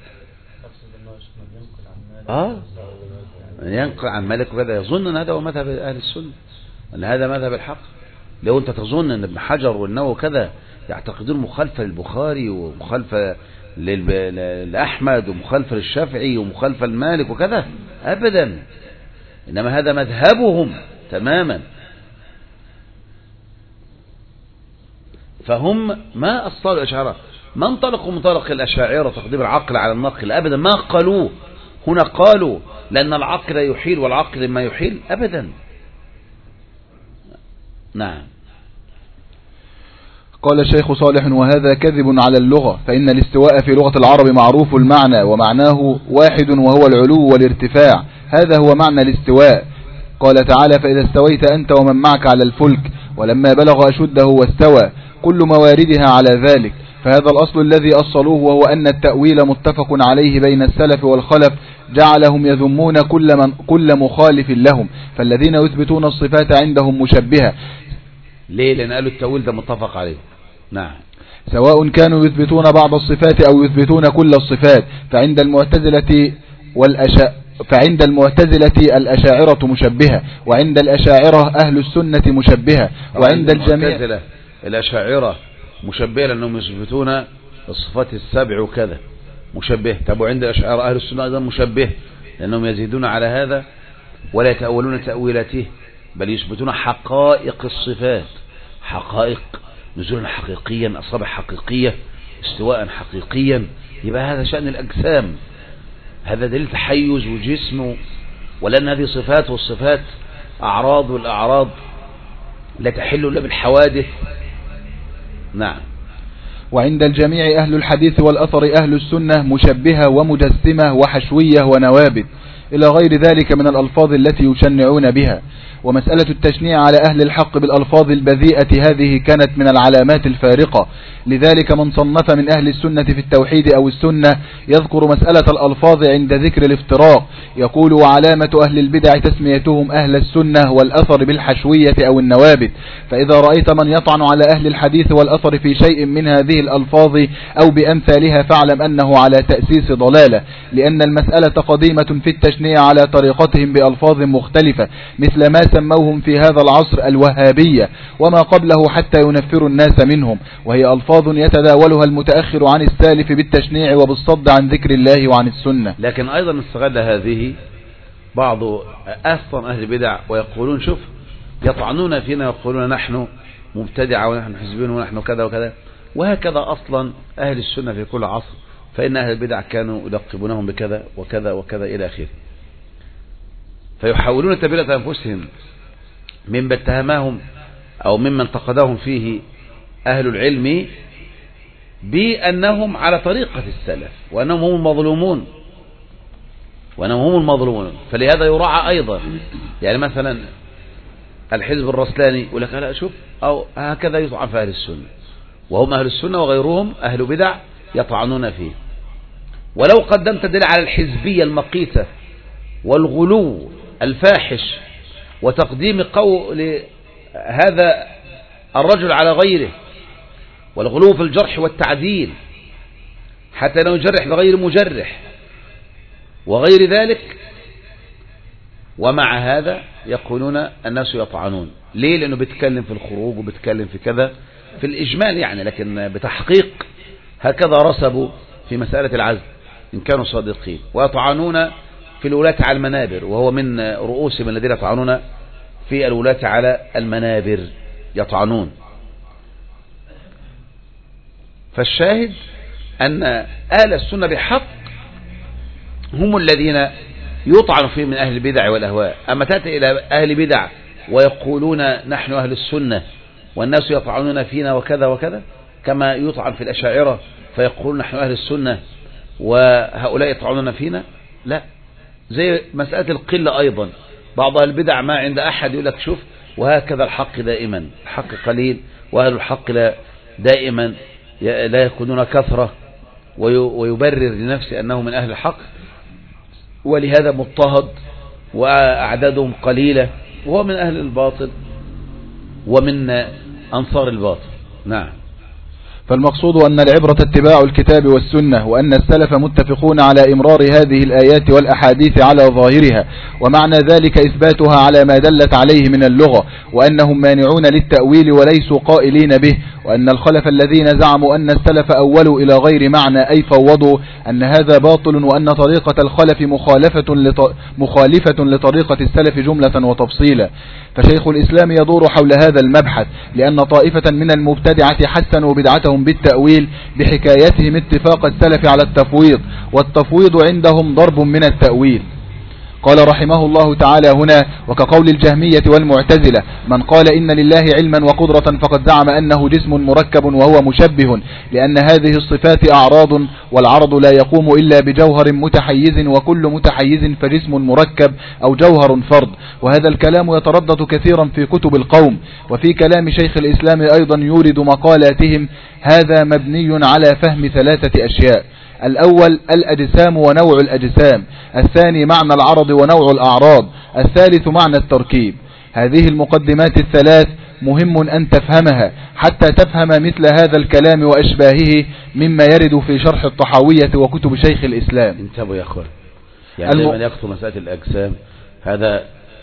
آه ينقل عن مالك وكذا، يظن أن هذا هو مذهب أهل السنة، أن هذا مذهب الحق. لو أنت تظن أن ابن حجر والنووي كذا يعتقدون مخالفة للبخاري ومخالفة لأحمد ومخالفة للشافعي ومخالفة لمالك وكذا، أبدا، إنما هذا مذهبهم تماما. فهم ما أصطلوا الأشاعرة، ما انطلقوا منطلق الأشاعرة تقديم العقل على النقل أبدا، ما قالوا هنا، قالوا لأن العقل يحيل والعقل ما يحيل أبدا. نعم. قال الشيخ صالح: وهذا كذب على اللغة، فإن الاستواء في لغة العرب معروف المعنى، ومعناه واحد وهو العلو والارتفاع، هذا هو معنى الاستواء. قال تعالى: فإذا استويت أنت ومن معك على الفلك ولما بلغ أشده واستوى، كل مواردها على ذلك. فهذا الأصل الذي أصلوه، وهو أن التأويل متفق عليه بين السلف والخلف، جعلهم يذمون كل, من كل مخالف لهم، فالذين يثبتون الصفات عندهم مشبهة. ليه؟ لأن قالوا التأويل ده متفق عليه. نعم. سواء كانوا يثبتون بعض الصفات أو يثبتون كل الصفات، فعند المعتزلة والأشاعرة فعند المعتزلة الأشاعرة مشبهة، وعند الأشاعرة أهل السنة مشبهة، وعند الجميع الأشاعرة مشبهة لأنهم يثبتون الصفات السبع وكذا مشبه. طب وعند الأشاعرة أهل السنة أيضا مشبه لأنهم يزيدون على هذا ولا يتأولون تأويلاته، بل يثبتون حقائق الصفات، حقائق نزولا حقيقيا، أصابع حقيقية، استواء حقيقيا. يبقى هذا شأن الأجسام، هذا دليل تحيز وجسم، ولأن هذه صفات، والصفات أعراض، والأعراض لا تحل إلا بالحوادث. نعم. وعند الجميع أهل الحديث والأثر أهل السنة مشبهة ومجسمة وحشوية ونوابت إلى غير ذلك من الألفاظ التي يشنعون بها. ومسألة التشنيع على أهل الحق بالألفاظ البذيئة هذه كانت من العلامات الفارقة، لذلك من صنف من أهل السنة في التوحيد أو السنة يذكر مسألة الألفاظ عند ذكر الافتراق، يقول: وعلامة أهل البدع تسميتهم أهل السنة والأثر بالحشوية أو النوابت. فإذا رأيت من يطعن على أهل الحديث والأثر في شيء من هذه الألفاظ أو بأمثالها فاعلم أنه على تأسيس ضلالة، لأن المسألة قديمة في التشنيع على طريقتهم بألفاظ مختلفة، مثل ما سموهم في هذا العصر الوهابية وما قبله حتى ينفروا الناس منهم، وهي ألفاظ يتداولها المتأخر عن السالف بالتشنيع وبالصد عن ذكر الله وعن السنة. لكن أيضا استغل هذه بعض أصلا أهل البدع ويقولون: شوف، يطعنون فينا ويقولون نحن مبتدعة ونحن حزبين ونحن كذا وكذا. وهكذا أصلا أهل السنة في كل عصر، فإن أهل البدع كانوا يلقبونهم بكذا وكذا وكذا إلى آخره. فيحاولون تبرئة أنفسهم ممن اتهمهم أو ممن انتقدهم فيه أهل العلم بأنهم على طريقة السلف، وأنهم هم المظلومون وأنهم هم المظلومون فلهذا يراعى أيضا. يعني مثلا الحزب الرسلاني يقول لك: لا شوف، أو هكذا يطعن في أهل السنة، وهم أهل السنة وغيرهم أهل بدع يطعنون فيه. ولو قدمت دليل على الحزبية المقيتة والغلو الفاحش وتقديم قول هذا الرجل على غيره، والغلو في الجرح والتعديل حتى لو يجرح بغير مجرح وغير ذلك، ومع هذا يقولون الناس يطعنون. ليه؟ لأنه بيتكلم في الخروج وبيتكلم في كذا في الإجمال يعني، لكن بتحقيق هكذا رسبوا في مسألة العزل إن كانوا صادقين. ويطعنون في الولاة على المنابر، وهو من رؤوسهم الذين يطعنون في الولاة على المنابر، يطعنون. فالشاهد أن أهل السنة بحق هم الذين يطعن فيه من أهل البدع والأهواء. أما تأتي إلى أهل بدع ويقولون نحن أهل السنة والناس يطعنون فينا وكذا وكذا، كما يطعن في الأشاعرة فيقولون نحن أهل السنة وهؤلاء يطعنون فينا، لا. زي مسألة القلة أيضا، بعض أهل البدع ما عند أحد يقول لك: شوف، وهكذا الحق دائما، الحق قليل، وأهل الحق لا دائما لا يكونون كثرة، ويبرر لنفسه أنه من أهل الحق، ولهذا مضطهد وأعدادهم قليلة، وهو من أهل الباطل ومن أنصار الباطل. نعم. فالمقصود أن العبرة اتباع الكتاب والسنة، وأن السلف متفقون على إمرار هذه الآيات والأحاديث على ظاهرها، ومعنى ذلك إثباتها على ما دلت عليه من اللغة، وأنهم مانعون للتأويل وليسوا قائلين به، وأن الخلف الذين زعموا أن السلف أولوا إلى غير معنى أي فوضوا أن هذا باطل، وأن طريقة الخلف مخالفة لط... مخالفة لطريقة السلف جملة وتفصيلا. فشيخ الإسلام يدور حول هذا المبحث، لأن طائفة من المبتدعة حسنوا بدعتهم بالتأويل بحكايتهم اتفاق السلف على التفويض، والتفويض عندهم ضرب من التأويل. قال رحمه الله تعالى هنا: وكقول الجهمية والمعتزلة: من قال إن لله علما وقدرة فقد زعم أنه جسم مركب وهو مشبه، لأن هذه الصفات أعراض، والعرض لا يقوم إلا بجوهر متحيز، وكل متحيز فجسم مركب أو جوهر فرد. وهذا الكلام يتردد كثيرا في كتب القوم، وفي كلام شيخ الإسلام أيضا يورد مقالاتهم. هذا مبني على فهم ثلاثة أشياء: الأول الأجسام ونوع الأجسام، الثاني معنى العرض ونوع الأعراض، الثالث معنى التركيب. هذه المقدمات الثلاث مهم أن تفهمها حتى تفهم مثل هذا الكلام وأشباهه مما يرد في شرح الطحاوية وكتب شيخ الإسلام. انتبهوا يا أخوان، يعني الم... دائما يكتب مسألة الأجسام هذا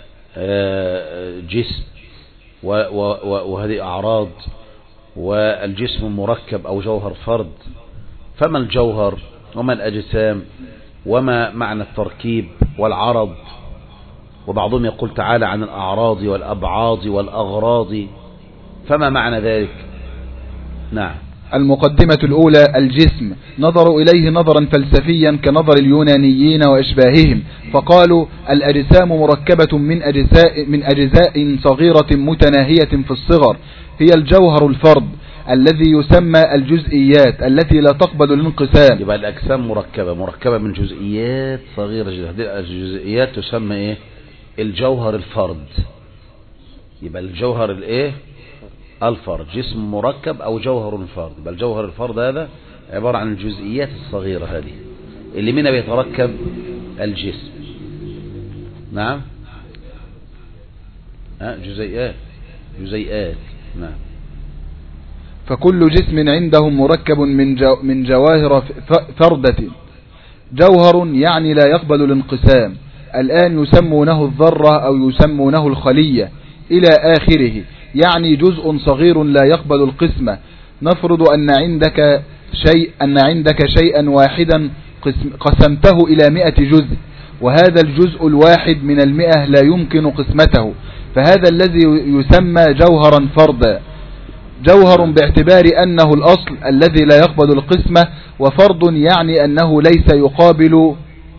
جسم وهذه أعراض، والجسم مركب أو جوهر فرد، فما الجوهر وما الأجسام وما معنى التركيب والعرض؟ وبعضهم يقول تعالى عن الأعراض والأبعاض والأغراض، فما معنى ذلك؟ نعم. المقدمة الأولى: الجسم نظروا إليه نظرا فلسفيا كنظر اليونانيين وإشباههم، فقالوا الأجسام مركبة من أجزاء, من أجزاء صغيرة متناهية في الصغر، هي الجوهر الفرد الذي يسمى الجزئيات التي لا تقبل الانقسام. يبقى الأجسام مركبة مركبة من جزئيات صغيرة جدا، هذه الجزئيات تسمى إيه؟ الجوهر الفرد. يبقى الجوهر الإيه؟ الفرد، جسم مركب أو جوهر الفرد. يبقى الجوهر الفرد هذا عبارة عن الجزئيات الصغيرة هذه اللي منها بيتركب الجسم. نعم. ها جزيئات جزيئات نعم. فكل جسم عندهم مركب من جو من جواهر فردة. جوهر يعني لا يقبل الانقسام، الآن يسمونه الذرة أو يسمونه الخلية إلى آخره، يعني جزء صغير لا يقبل القسمة. نفرض أن عندك شيء أن عندك شيئا واحدا قسمته إلى مئة جزء، وهذا الجزء الواحد من المئة لا يمكن قسمته، فهذا الذي يسمى جوهرا فردا. جوهر باعتبار أنه الأصل الذي لا يقبل القسمة، وفرد يعني أنه ليس يقابل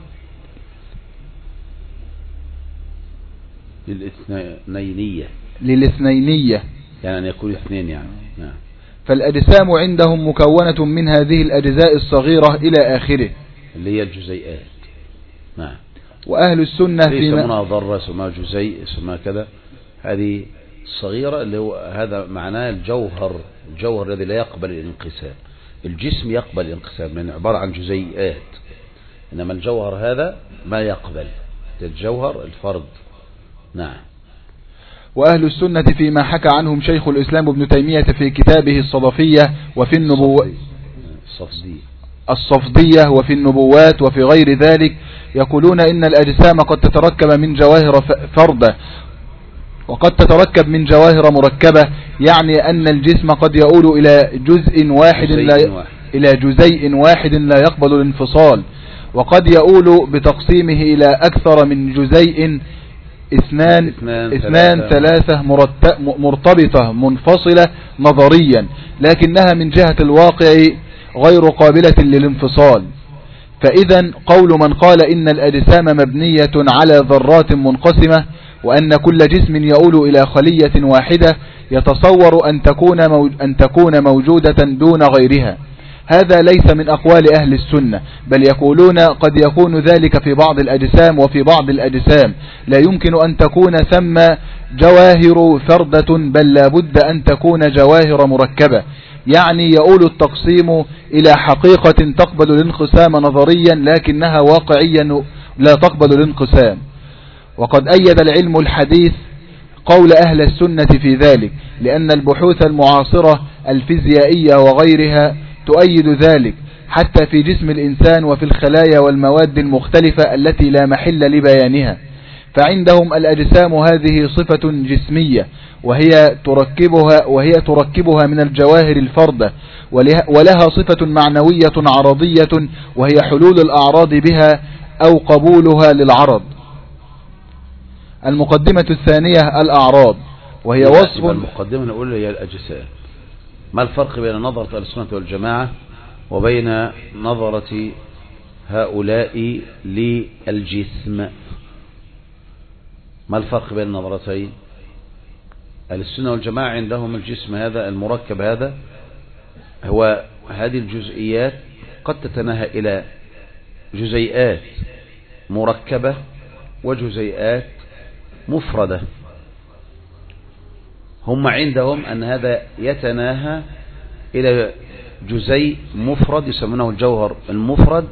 للاثنينية للاثنينية يعني أن يكون اثنين يعني. نعم. فالأجسام عندهم مكونة من هذه الأجزاء الصغيرة إلى آخره اللي هي الجزيئات. نعم. وأهل السنة يسمونها ذرة، يسمونها جزيء، يسمونها كذا. هذه الصغيرة اللي هو هذا معناه الجوهر، الجوهر الذي لا يقبل الانقسام. الجسم يقبل الانقسام لأنه عبارة عن جزيئات، إنما الجوهر هذا ما يقبل، الجوهر الفرد. نعم. وأهل السنة فيما حكى عنهم شيخ الإسلام ابن تيمية في كتابه الصدفية وفي النبوة الصفدية الصفدية وفي النبوات وفي غير ذلك، يقولون إن الأجسام قد تتركب من جواهر فردة وقد تتركب من جواهر مركبة، يعني أن الجسم قد يؤول إلى جزء واحد لا إلى جزيء واحد لا يقبل الانفصال، وقد يؤول بتقسيمه إلى أكثر من جزيء اثنان اثنان, اثنان ثلاثة مرتبطة منفصلة نظريا، لكنها من جهة الواقع غير قابلة للانفصال. فإذا قول من قال إن الأجسام مبنية على ذرات منقسمة وأن كل جسم يؤول إلى خلية واحدة يتصور أن تكون أن تكون موجودة دون غيرها، هذا ليس من أقوال أهل السنة، بل يقولون قد يكون ذلك في بعض الأجسام وفي بعض الأجسام، لا يمكن أن تكون ثم جواهر فردة، بل لا بد أن تكون جواهر مركبة، يعني يؤول التقسيم إلى حقيقة تقبل الانقسام نظريا لكنها واقعيا لا تقبل الانقسام. وقد أيد العلم الحديث قول أهل السنة في ذلك، لأن البحوث المعاصرة الفيزيائية وغيرها تؤيد ذلك، حتى في جسم الإنسان وفي الخلايا والمواد المختلفة التي لا محل لبيانها. فعندهم الأجسام هذه صفة جسمية وهي تركبها, وهي تركبها من الجواهر الفردة، ولها صفة معنوية عرضية وهي حلول الأعراض بها أو قبولها للعرض. المقدمة الثانية الأعراض، وهي وصف. المقدمة نقول هي الأجسام. ما الفرق بين نظرة السنة والجماعة وبين نظرة هؤلاء للجسم؟ ما الفرق بين النظرتين؟ السنة والجماعة عندهم الجسم هذا المركب هذا هو هذه الجزئيات قد تتناهى إلى جزيئات مركبة وجزيئات مفردة. هم عندهم أن هذا يتناهى إلى جزيء مفرد يسمونه الجوهر المفرد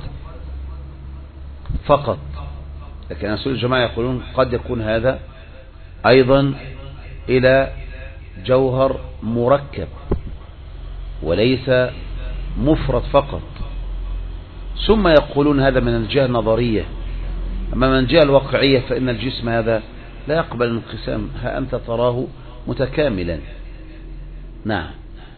فقط، لكن أهل الجماعة يقولون قد يكون هذا أيضا إلى جوهر مركب وليس مفرد فقط. ثم يقولون هذا من الجهة النظرية، أما من جاء الواقعية فإن الجسم هذا لا يقبل الانقسام، ها أنت تراه متكاملا. نعم.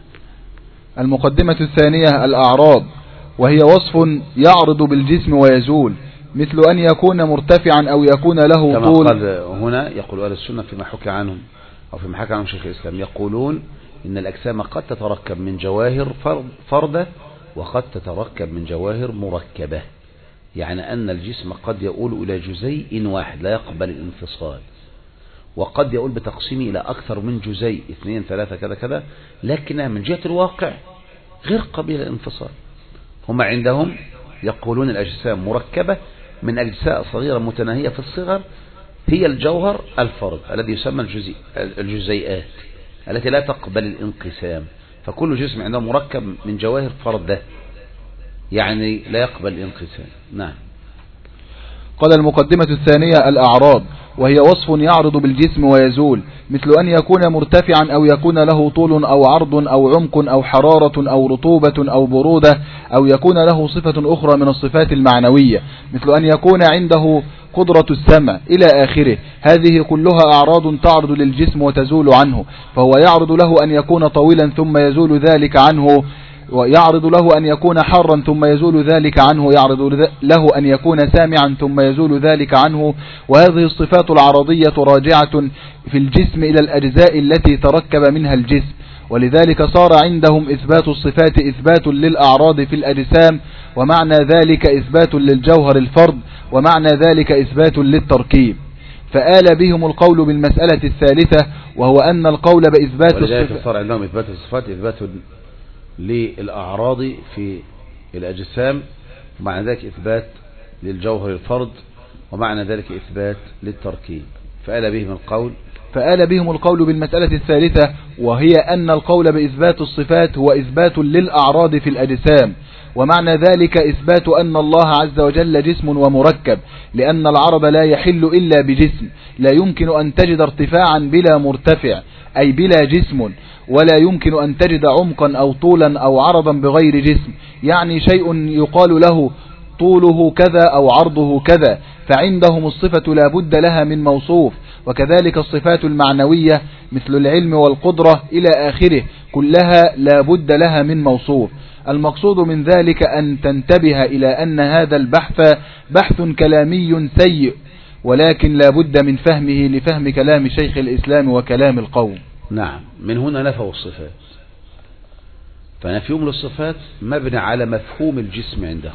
المقدمة الثانية الأعراض، وهي وصف يعرض بالجسم ويزول، مثل أن يكون مرتفعا أو يكون له كما طول. قال هنا يقول أهل السنة فيما حكى عنهم أو فيما حكى عنهم شيخ الإسلام، يقولون إن الأجسام قد تتركب من جواهر فردة وقد تتركب من جواهر مركبة، يعني أن الجسم قد يؤول إلى جزيء واحد لا يقبل الانفصال، وقد يؤول بتقسيمه إلى أكثر من جزيء، اثنين ثلاثة كذا كذا، لكنها من جهة الواقع غير قابلة للانفصال. هم عندهم يقولون الأجسام مركبة من أجزاء صغيرة متناهية في الصغر، هي الجوهر الفرد الذي يسمى الجزيء الجزيئات التي لا تقبل الانقسام، فكل جسم عندهم مركب من جواهر فردة يعني لا يقبل الانقسام. نعم. قال المقدمة الثانية الأعراض، وهي وصف يعرض بالجسم ويزول، مثل أن يكون مرتفعا أو يكون له طول أو عرض أو عمق أو حرارة أو رطوبة أو برودة، أو يكون له صفة أخرى من الصفات المعنوية، مثل أن يكون عنده قدرة السمع إلى آخره. هذه كلها أعراض تعرض للجسم وتزول عنه، فهو يعرض له أن يكون طويلا ثم يزول ذلك عنه، ويعرض له أن يكون حارا ثم يزول ذلك عنه، يعرض له أن يكون سامعا ثم يزول ذلك عنه. وهذه الصفات العرضية راجعة في الجسم إلى الأجزاء التي تركب منها الجسم، ولذلك صار عندهم إثبات الصفات إثبات للأعراض في الأجسام، ومعنى ذلك إثبات للجوهر الفرد، ومعنى ذلك إثبات للتركيب. فآل بهم القول بالمسألة الثالثة، وهو أن القول بإثبات الصفات، صار عندهم إثبات الصفات إثبات للأعراض في الأجسام، ومعنى ذلك إثبات للجوهر الفرد، ومعنى ذلك إثبات للتركيب. فآل بهم القول فآل بهم القول بالمسألة الثالثة، وهي أن القول بإثبات الصفات هو إثبات للأعراض في الأجسام، ومعنى ذلك إثبات أن الله عز وجل جسم ومركب، لأن العرض لا يحل إلا بجسم، لا يمكن أن تجد ارتفاعا بلا مرتفع أي بلا جسم، ولا يمكن أن تجد عمقا أو طولا أو عرضا بغير جسم، يعني شيء يقال له طوله كذا أو عرضه كذا، فعندهم الصفة لا بد لها من موصوف. وكذلك الصفات المعنوية مثل العلم والقدرة إلى آخره كلها لا بد لها من موصوف. المقصود من ذلك أن تنتبه إلى أن هذا البحث بحث كلامي سيء، ولكن لا بد من فهمه لفهم كلام شيخ الإسلام وكلام القوم. نعم. من هنا نفوا الصفات، فنفيهم للصفات مبني على مفهوم الجسم عندهم.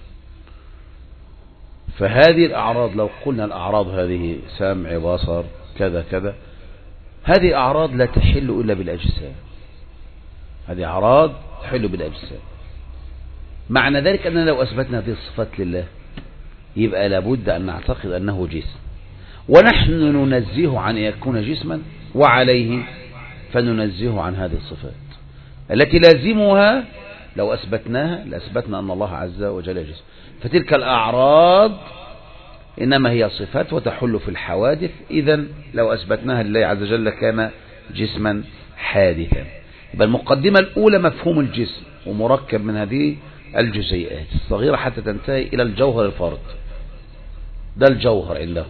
فهذه الأعراض لو قلنا الأعراض هذه سمع بصر كذا كذا، هذه أعراض لا تحل إلا بالأجسام، هذه أعراض تحل بالأجسام. معنى ذلك أننا لو أثبتنا هذه الصفات لله يبقى لابد أن نعتقد أنه جسم، ونحن ننزيه عن أن يكون جسما، وعليه فننزيه عن هذه الصفات التي لازمها لو أثبتناها لأثبتنا أن الله عز وجل جسم. فتلك الأعراض إنما هي صفات وتحل في الحوادث، إذن لو أثبتناها لله عز وجل كان جسما حادثا. يبقى المقدمة الأولى مفهوم الجسم ومركب من هذه الجزيئات الصغيرة حتى تنتهي إلى الجوهر الفرد، ده الجوهر عنده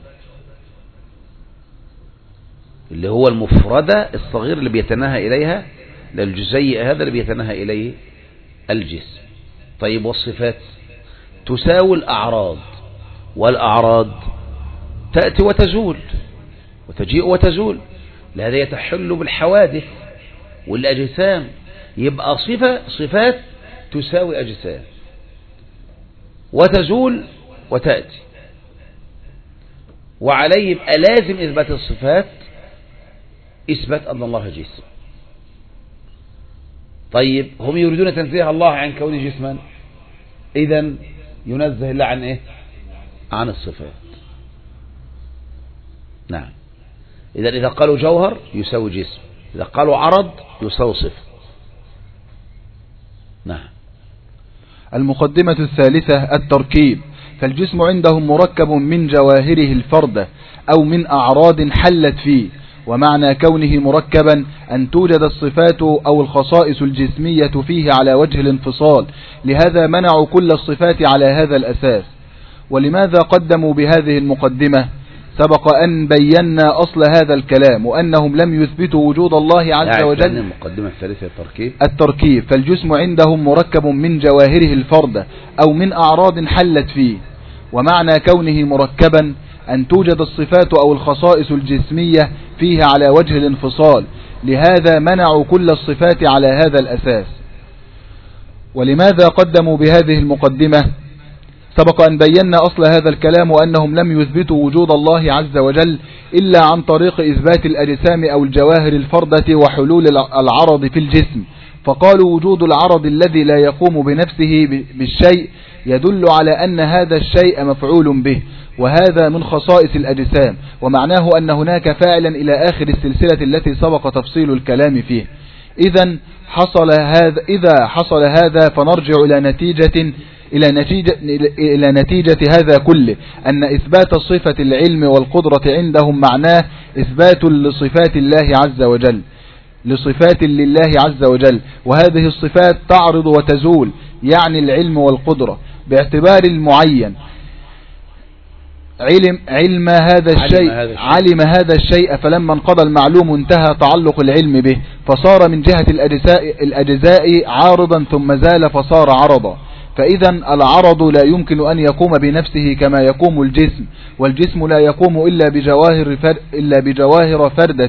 اللي هو المفردة الصغير اللي بيتناهى إليها، للجزيء هذا اللي بيتناهى إليه الجسم. طيب والصفات تساوي الأعراض، والأعراض تأتي وتزول وتجيء وتزول، لهذا يتحل بالحوادث والأجسام. يبقى صفة صفات تساوي أجسام وتزول وتأتي، وعليه يبقى لازم إثبات الصفات إثبات أن الله جسم. طيب هم يريدون تنزيه الله عن كونه جسما، إذن ينزه الله عن إيه؟ عن الصفات. نعم. إذن إذا قالوا جوهر يساوي جسم، إذا قالوا عرض يساوي صفة. نعم. المقدمة الثالثة التركيب، فالجسم عندهم مركب من جواهره الفردة أو من أعراض حلت فيه، ومعنى كونه مركبا أن توجد الصفات أو الخصائص الجسمية فيه على وجه الانفصال، لهذا منعوا كل الصفات على هذا الأساس. ولماذا قدموا بهذه المقدمة؟ سبق أن بينا أصل هذا الكلام وأنهم لم يثبتوا وجود الله عز وجل. المقدمة الثالثة التركيب التركيب فالجسم عندهم مركب من جواهره الفردة أو من أعراض حلت فيه، ومعنى كونه مركبا أن توجد الصفات أو الخصائص الجسمية فيه على وجه الانفصال، لهذا منعوا كل الصفات على هذا الأساس. ولماذا قدموا بهذه المقدمة؟ سبق أن بينا أصل هذا الكلام وأنهم لم يثبتوا وجود الله عز وجل إلا عن طريق إثبات الأجسام أو الجواهر الفردة وحلول العرض في الجسم، فقالوا وجود العرض الذي لا يقوم بنفسه بالشيء يدل على أن هذا الشيء مفعول به، وهذا من خصائص الأجسام، ومعناه أن هناك فاعلا إلى آخر السلسلة التي سبق تفصيل الكلام فيه. إذا حصل هذا إذا حصل هذا فنرجع إلى نتيجة إلى نتيجة إلى نتيجة هذا كله، أن إثبات صفة العلم والقدرة عندهم معناه إثبات لصفات الله عز وجل لصفات لله عز وجل، وهذه الصفات تعرض وتزول، يعني العلم والقدرة باعتبار المعين. علم علم هذا الشيء علم هذا الشيء فلما انقضى المعلوم انتهى تعلق العلم به، فصار من جهة الأجزاء, الأجزاء عارضا ثم زال فصار عرضا. فإذا العرض لا يمكن أن يقوم بنفسه كما يقوم الجسم، والجسم لا يقوم إلا بجواهر, فر إلا بجواهر فردة.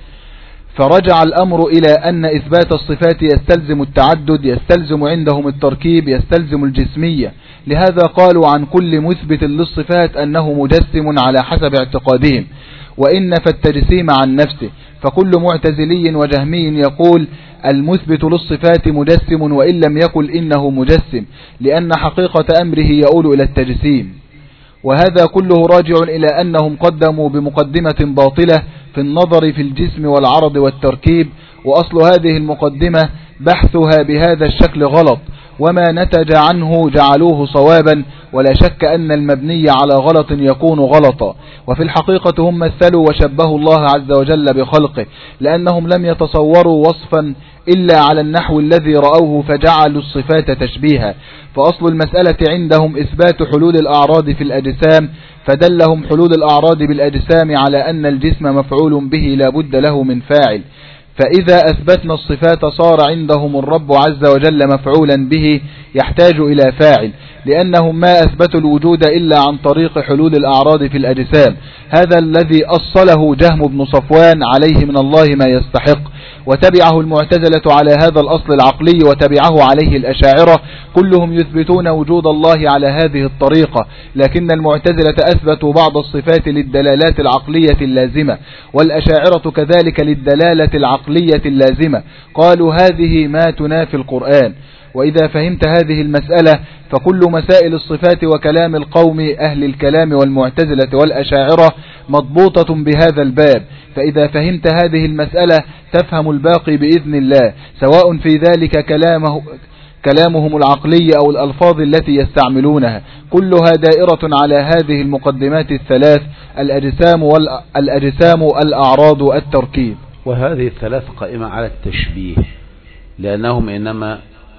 فرجع الأمر إلى أن إثبات الصفات يستلزم التعدد، يستلزم عندهم التركيب، يستلزم الجسمية. لهذا قالوا عن كل مثبت للصفات أنه مجسم على حسب اعتقادهم، وإن فالتجسيم عن نفسه. فكل معتزلي وجهمي يقول المثبت للصفات مجسم وإن لم يقل إنه مجسم، لأن حقيقة أمره يؤول إلى التجسيم. وهذا كله راجع إلى أنهم قدموا بمقدمة باطلة في النظر في الجسم والعرض والتركيب، وأصل هذه المقدمة بحثها بهذا الشكل غلط، وما نتج عنه جعلوه صوابا، ولا شك أن المبني على غلط يكون غلطا. وفي الحقيقة هم مثلوا وشبهوا الله عز وجل بخلقه، لأنهم لم يتصوروا وصفا إلا على النحو الذي رأوه فجعلوا الصفات تشبيها. فأصل المسألة عندهم إثبات حلول الأعراض في الأجسام، فدلهم حلول الأعراض بالأجسام على أن الجسم مفعول به لا بد له من فاعل. فإذا أثبتنا الصفات صار عندهم الرب عز وجل مفعولا به يحتاج إلى فاعل، لأنهم ما أثبتوا الوجود إلا عن طريق حلول الأعراض في الأجسام. هذا الذي أصله جهم بن صفوان عليه من الله ما يستحق، وتبعه المعتزلة على هذا الأصل العقلي، وتبعه عليه الأشاعرة، كلهم يثبتون وجود الله على هذه الطريقة. لكن المعتزلة أثبتوا بعض الصفات للدلالات العقلية اللازمة، والأشاعرة كذلك للدلالة العقلية اللازمة، قالوا هذه ما تنافي القرآن. وإذا فهمت هذه المسألة فكل مسائل الصفات وكلام القوم أهل الكلام والمعتزلة والأشاعرة مضبوطة بهذا الباب. فإذا فهمت هذه المسألة تفهم الباقي بإذن الله، سواء في ذلك كلامه كلامهم العقلي أو الألفاظ التي يستعملونها، كلها دائرة على هذه المقدمات الثلاث: الأجسام والأجسام الأعراض التركيب. وهذه الثلاث قائمة على التشبيه، لأنهم إنما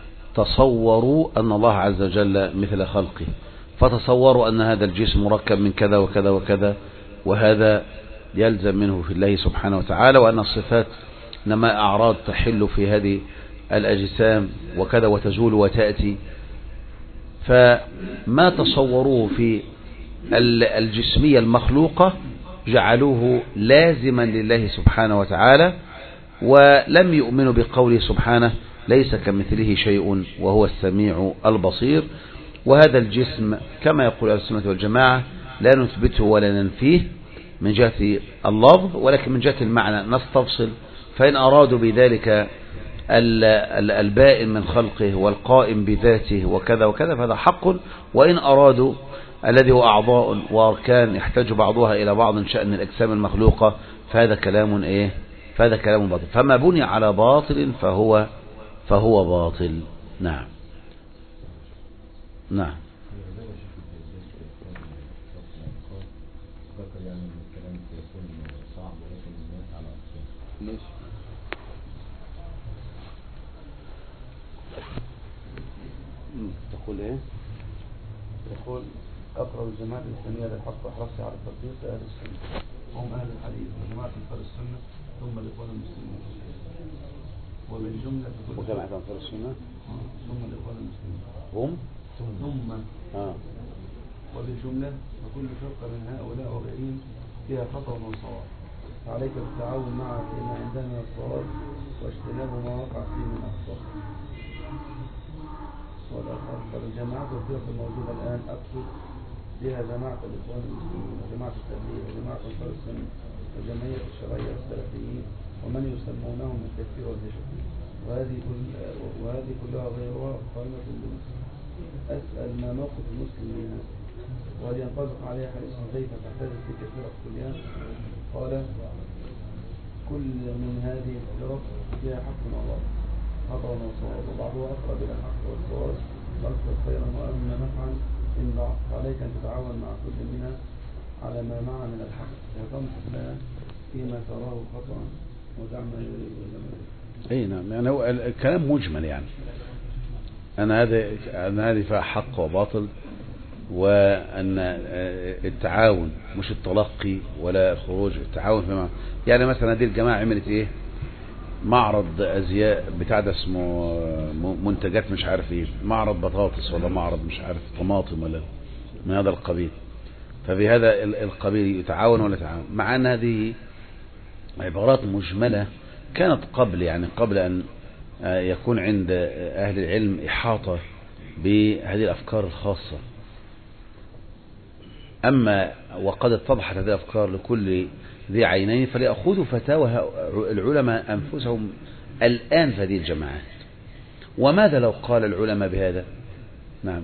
تصوروا أن الله عز وجل مثل خلقه، فتصوروا أن هذا الجسم مركب من كذا وكذا وكذا، وهذا يلزم منه في الله سبحانه وتعالى، وأن الصفات إنما أعراض تحل في هذه الأجسام وكذا وتزول وتأتي. فما تصوروه في الجسمية المخلوقة جعلوه لازما لله سبحانه وتعالى، ولم يؤمنوا بقوله سبحانه ليس كمثله شيء وهو السميع البصير. وهذا الجسم كما يقول أهل السنة والجماعة لا نثبته ولا ننفيه من جهة اللفظ، ولكن من جهة المعنى نستفصل. فإن أرادوا بذلك البائن من خلقه والقائم بذاته وكذا وكذا فهذا حق، وإن أرادوا الذي هو أعضاء وأركان يحتاج بعضها إلى بعض شأن الأجسام المخلوقة فهذا كلام إيه فهذا كلام باطل. فما بني على باطل فهو فهو باطل. نعم نعم تقول ايه تقول أقرب الجماعات الإسلامية للحق وأحرصها على التطبيق أهل السنة، وهم أهل الحديث وجماعة أنصار السنة ثم الإخوان المسلمين. وبالجملة وجماعة أنصار السنة ثم الإخوان المسلمين هم ثم آه. وبالجملة فكل فرقة من هؤلاء وغيرهم فيها خطأ وصواب، فعليك بالتعاون معها فيما عندنا من الصواب واجتناب ما وقع فيه من أخطاء. والأخطاء الجماعات والفرق الموجودة الآن أقصد بها جماعة الإخوان المسلمين وجماعة التبليغ وجماعة أنصار السنة وجمعية الشرعية والسلفيين ومن يسمونهم التكفير والهجرة، وهذه كل وهذه كلها غيرها قائمة بمسلم. أسأل ما موقف المسلم منها، وهل ينطبق عليها حديث حذيفة تحتاج في كثير الكليان؟ قال كل من هذه الفرق فيها حق وباطل خطأ وصواب، وبعضها أقرب إلى الحق والصواب وأكثر خيرا وأمن نفعا إن ضعف، فعليك أن تتعاون مع كل منها على ما معه من الحق وتنصح لها فيما تراه خطأ ودع ما يريد ولا. اي نعم، يعني هو الكلام مجمل، يعني انا هذا انا هذه فيها حق وباطل، وان التعاون مش التلقي ولا الخروج، التعاون فيما يعني مثلا هذه الجماعه عملت ايه؟ معرض ازياء بتاع ده اسمه منتجات مش عارف ايه، معرض بطاطس ولا معرض مش عارف طماطم ولا من هذا القبيل. ففي هذا القبيل يتعاون ولا يتعاون، مع ان هذه عبارات مجملة كانت قبل، يعني قبل أن يكون عند أهل العلم إحاطة بهذه الأفكار الخاصة. أما وقد اتضحت هذه الأفكار لكل ذي عينين فليأخذوا فتاوى العلماء أنفسهم الآن في هذه الجماعات. وماذا لو قال العلماء بهذا؟ نعم.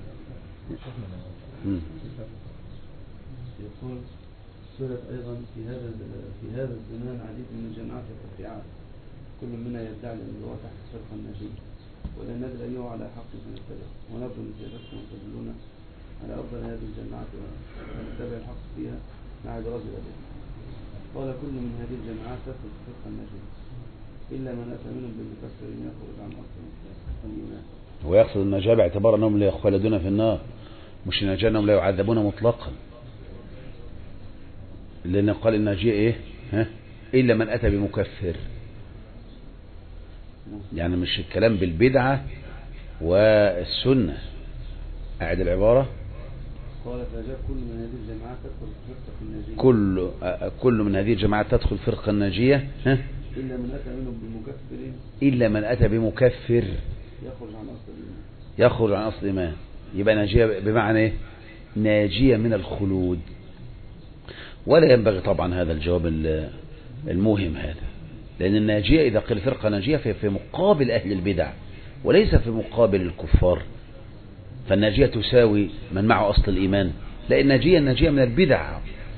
يقول سورة أيضا في هذا في هذا الزمان عديد من الجماعات التفريعات كل منها يدعي أن هو تحت الفرقة الناجية، ولا ندري أيها على حق سنتبع، ونرجو نتابعكم وتدلون على أفضل هذه الجماعات ونتبع الحق فيها مع إدراج الأدلة. قال كل من هذه الجماعات تدخل في الفرقة الناجية إلا من أتى منهم بالمكسرين يخرج عن أصل الإيمان. هو يقصد النجاة باعتبار أنهم لا يخلدون في النار، مش النجاة أنهم لا يعذبون مطلقا، لأن قال الناجية إيه؟ ها؟ إلا من أتى بمكفر، يعني مش الكلام بالبدعة والسنة. أعد العبارة. قال فجاء كل من هذه الجماعات تدخل فرقة الناجية كل كل من هذه الجماعات تدخل فرقة الناجية، ها؟ إلا من أتى منهم بمكفر إلا من أتى بمكفر يخرج عن أصل الإيمان. يخرج عن أصل الإيمان. يبقى ناجية بمعنى إيه؟ ناجية من الخلود. ولا ينبغي طبعا هذا الجواب المهم هذا، لأن الناجية إذا قيل فرقة ناجية في في مقابل أهل البدع وليس في مقابل الكفار. فالناجية تساوي من معه أصل الإيمان، لا، الناجية الناجية من البدع.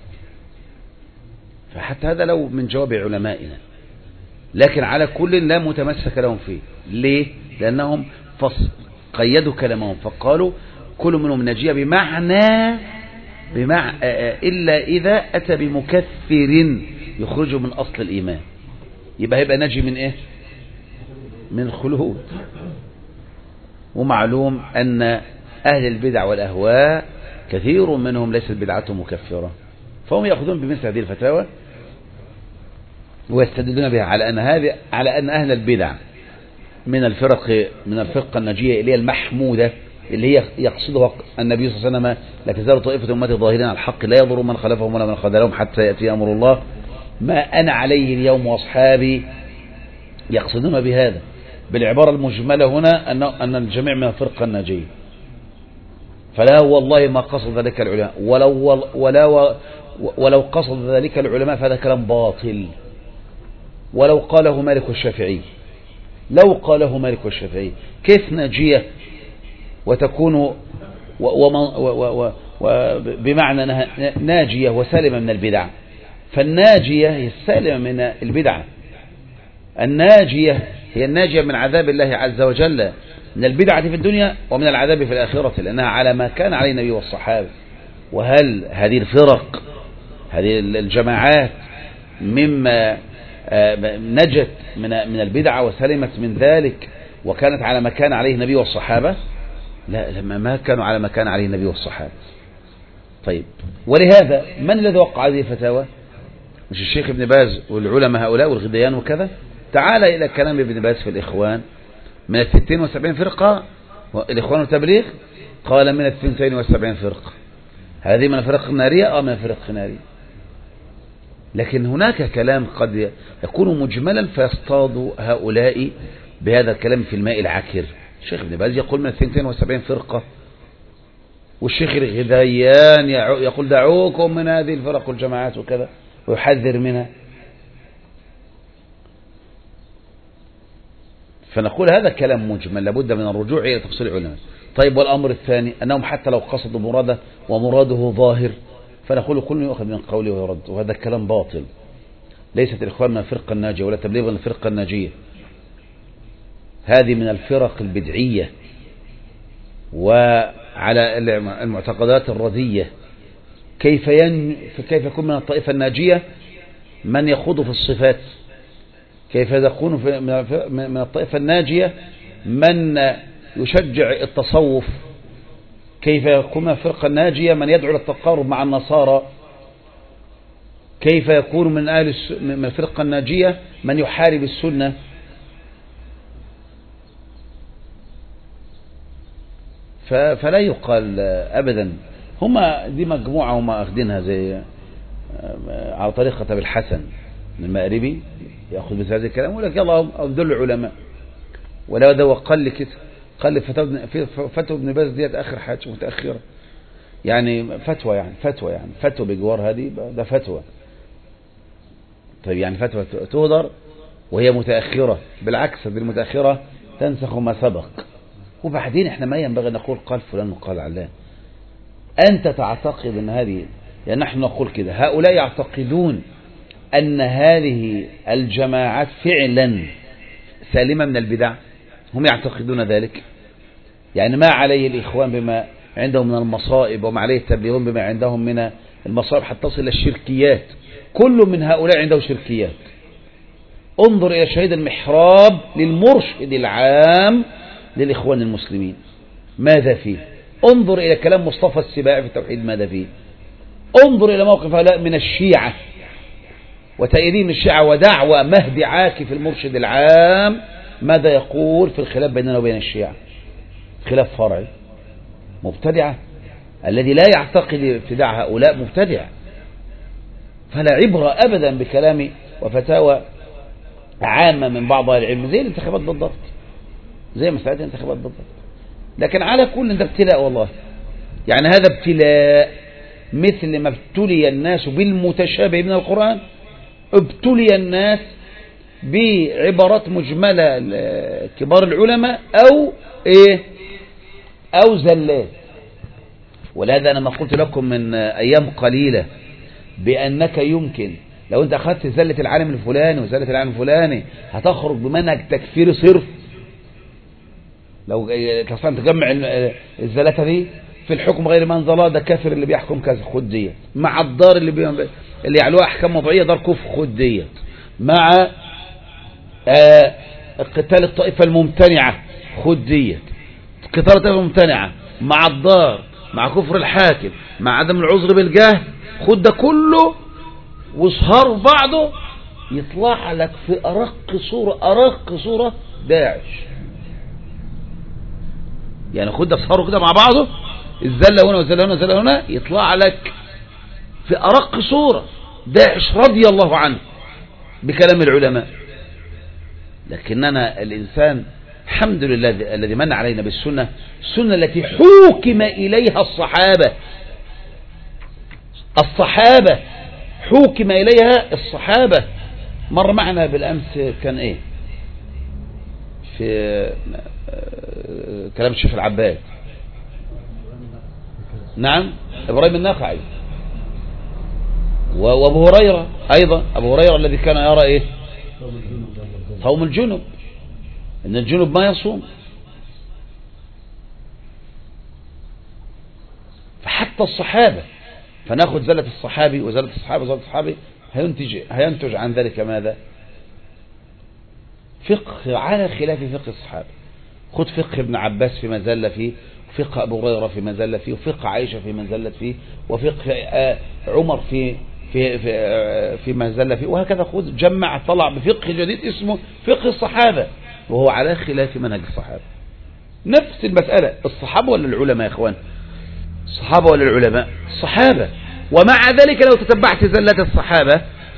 فحتى هذا لو من جواب علمائنا، لكن على كل لا متمسك لهم فيه. ليه؟ لأنهم فصل قيدوا كلامهم فقالوا كل منهم ناجية بمعنى بمعنى إلا إذا أتى بمكفر يخرجه من أصل الإيمان، يبقى هيبقى ناجي من إيه؟ من الخلود. ومعلوم أن أهل البدع والأهواء كثير منهم ليست بدعتهم مكفرة، فهم يأخذون بمثل هذه الفتاوى ويستدلون بها على أن هذه على أن أهل البدع من الفرق من الفرقة الناجية اللي هي المحمودة اللي هي يقصدها النبي صلى الله عليه وسلم: لا تزال طائفة أمتي ظاهرين على الحق لا يضر من خلفهم ولا من خذلهم حتى يأتي أمر الله ما أنا عليه اليوم وأصحابي. يقصدون بهذا بالعبارة المجملة هنا أن أن الجميع من الفرقة الناجية. فلا والله ما قصد ذلك العلماء، ولو ولا ولو قصد ذلك العلماء فهذا كلام باطل. ولو قاله مالك والشافعي لو قاله مالك والشافعي كيف ناجية وتكون بمعنى ناجية وسالمة من البدع؟ فالناجية هي السالمة من البدع، الناجية هي الناجية من عذاب الله عز وجل من البدعة في الدنيا ومن العذاب في الآخرة، لأنها على ما كان عليه النبي والصحابة. وهل هذه الفرق هذه الجماعات مما نجت من من البدعة وسلمت من ذلك وكانت على ما كان عليه النبي والصحابة؟ لا، لما ما كانوا على ما كان عليه النبي والصحابة. طيب، ولهذا من الذي وقع هذه الفتاوى؟ مش الشيخ ابن باز والعلماء هؤلاء والغديان وكذا؟ تعال إلى كلام ابن باز في الإخوان، من الستين وسبعين فرقة الإخوان والتبليغ، قال من الثنتين وسبعين فرقة. هذه من الفرق النارية أو من الفرق النارية. لكن هناك كلام قد يكون مجملا فيصطاد هؤلاء بهذا الكلام في الماء العكر. الشيخ ابن باز يقول من الثنتين وسبعين فرقة، والشيخ الغديان يقول دعوكم من هذه الفرق والجماعات وكذا، ويحذر منها. فنقول هذا كلام مجمل لابد من الرجوع إلى تفصيل العلماء. طيب، والأمر الثاني أنهم حتى لو قصدوا مراده ومراده ظاهر، فنقول كل يؤخذ من قوله ويرد، وهذا الكلام باطل. ليست الإخوان من الفرقة الناجية ولا تبليغ من الفرقة الناجية، هذه من الفرق البدعية وعلى المعتقدات الردية. كيف ين... كيف يكون من الطائفة الناجية من يخوض في الصفات؟ كيف يكون في... من الطائفة الناجية من يشجع التصوف؟ كيف يكون من الفرقة الناجية من يدعو للتقارب مع النصارى؟ كيف يكون من أهل الس... من الفرقة الناجية من يحارب السنة؟ ف... فلا يقال أبدا. هما دي مجموعة هما أخذينها زي على طريقة أبي الحسن المأربي، يأخذ مثل هذا الكلام ويقول لك يلا أبدل العلماء. ولا ده وقال لي كده، قال لي فتوى ابن باز ديت آخر حاجة متأخرة، يعني فتوى يعني فتوى يعني فتوى بجوار هذه ده فتوى. طيب يعني فتوى تهدر وهي متأخرة؟ بالعكس، هذه المتأخرة تنسخ ما سبق. وبعدين احنا ما ينبغي نقول قال فلان وقال علان. أنت تعتقد أن هذه، يعني نحن نقول كده، هؤلاء يعتقدون أن هذه الجماعات فعلا سالمة من البدع، هم يعتقدون ذلك. يعني ما عليه الإخوان بما عندهم من المصائب، وما عليه التبليغون بما عندهم من المصائب حتى تصل إلى الشركيات. كل من هؤلاء عنده شركيات. انظر إلى شهيد المحراب للمرشد العام للإخوان المسلمين ماذا فيه؟ انظر إلى كلام مصطفى السباعي في التوحيد ماذا فيه؟ انظر إلى موقف هؤلاء من الشيعة وتأييدهم الشيعة ودعوة مهدي عاكف المرشد العام ماذا يقول في الخلاف بيننا وبين الشيعة؟ خلاف فرعي مبتدعة. الذي لا يعتقد ابتداع هؤلاء مبتدع. فلا عبرة أبدا بكلام وفتاوى عامة من بعض أهل العلم زي الانتخابات بالضبط، زي مسألة الانتخابات بالضبط. لكن على كل ده ابتلاء والله. يعني هذا ابتلاء مثل ما ابتلي الناس بالمتشابه من القرآن، ابتلي الناس بعبارات مجملة كبار العلماء أو إيه أو زلات. ولهذا أنا ما قلت لكم من أيام قليلة بأنك يمكن لو أنت أخذت زلة العالم الفلاني وزلة العالم الفلاني هتخرج بمنهج تكفير صرف. لو تصلا تجمع الزلات دي في الحكم غير ما انزل الله، ده كافر اللي بيحكم كذا خد ديت، مع الدار اللي بي... اللي يعلوها احكام وضعيه دار كفر خد ديت، مع آه قتال الطائفه الممتنعه خد ديت، قتال الطائفه الممتنعه مع الدار مع كفر الحاكم مع عدم العذر بالجهل خد ده كله واصهار بعضه يطلع لك في ارق صوره ارق صوره داعش. يعني خد ده اصهاره كده مع بعضه الزله هنا والزله هنا والزله هنا يطلع لك في ارق صوره داعش رضي الله عنه بكلام العلماء. لكننا الانسان الحمد لله الذي من علينا بالسنه، السنه التي حوكم اليها الصحابه الصحابه حوكم اليها الصحابه. مر معنا بالامس كان ايه في كلام الشيخ العباد، نعم ابراهيم النخعي وابو هريره ايضا. ابو هريره الذي كان يرى ايه صوم الجنب، ان الجنب ما يصوم. فحتى الصحابه، فناخذ زلة الصحابي وزلة الصحابه وزلة الصحابي هينتج هينتج عن ذلك ماذا؟ فقه على خلاف فقه الصحابه. خذ فقه ابن عباس فيما زل فيه، فقه أبو هريرة في من زل فيه، وفقه عائشة في من زلت فيه، وفقه عمر في في في في من زل فيه، وهكذا. خذ جمع طلع بفقه جديد اسمه فقه الصحابة، وهو على خلاف منهج الصحابة. نفس المسألة، الصحابة ولا العلماء يا اخوان؟ الصحابة ولا العلماء؟ الصحابة. ومع ذلك لو تتبعت زلات الصحابة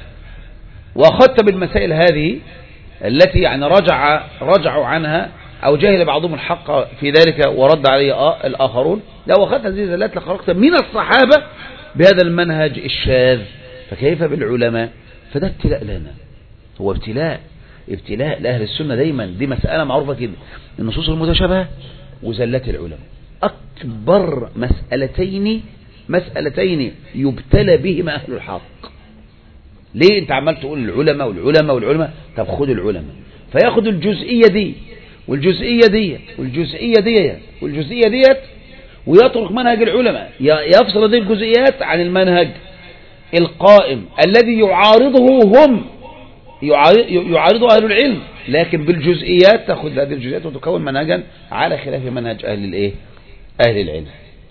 وأخذت بالمسائل هذه التي يعني رجع رجعوا عنها أو جاهل بعضهم الحق في ذلك ورد عليه الآخرون، لو أخذت هذه الزلات لخرجت من الصحابة بهذا المنهج الشاذ، فكيف بالعلماء؟ فده ابتلاء لنا، هو ابتلاء ابتلاء لأهل السنة دايما. دي مسألة معروفة كده، النصوص المتشابهة وزلات العلماء أكبر مسألتين مسألتين يبتلى بهما أهل الحق. ليه انت عمال تقول العلماء والعلماء والعلماء؟ طب خد العلماء فياخد الجزئية دي والجزئية دي والجزئية دي والجزئية ديت ويترك منهج العلماء، يفصل هذه الجزئيات عن المنهج القائم الذي يعارضه هم يعارضه أهل العلم، لكن بالجزئيات تأخذ هذه الجزئيات وتكون منهجا على خلاف منهج أهل الايه أهل العلم.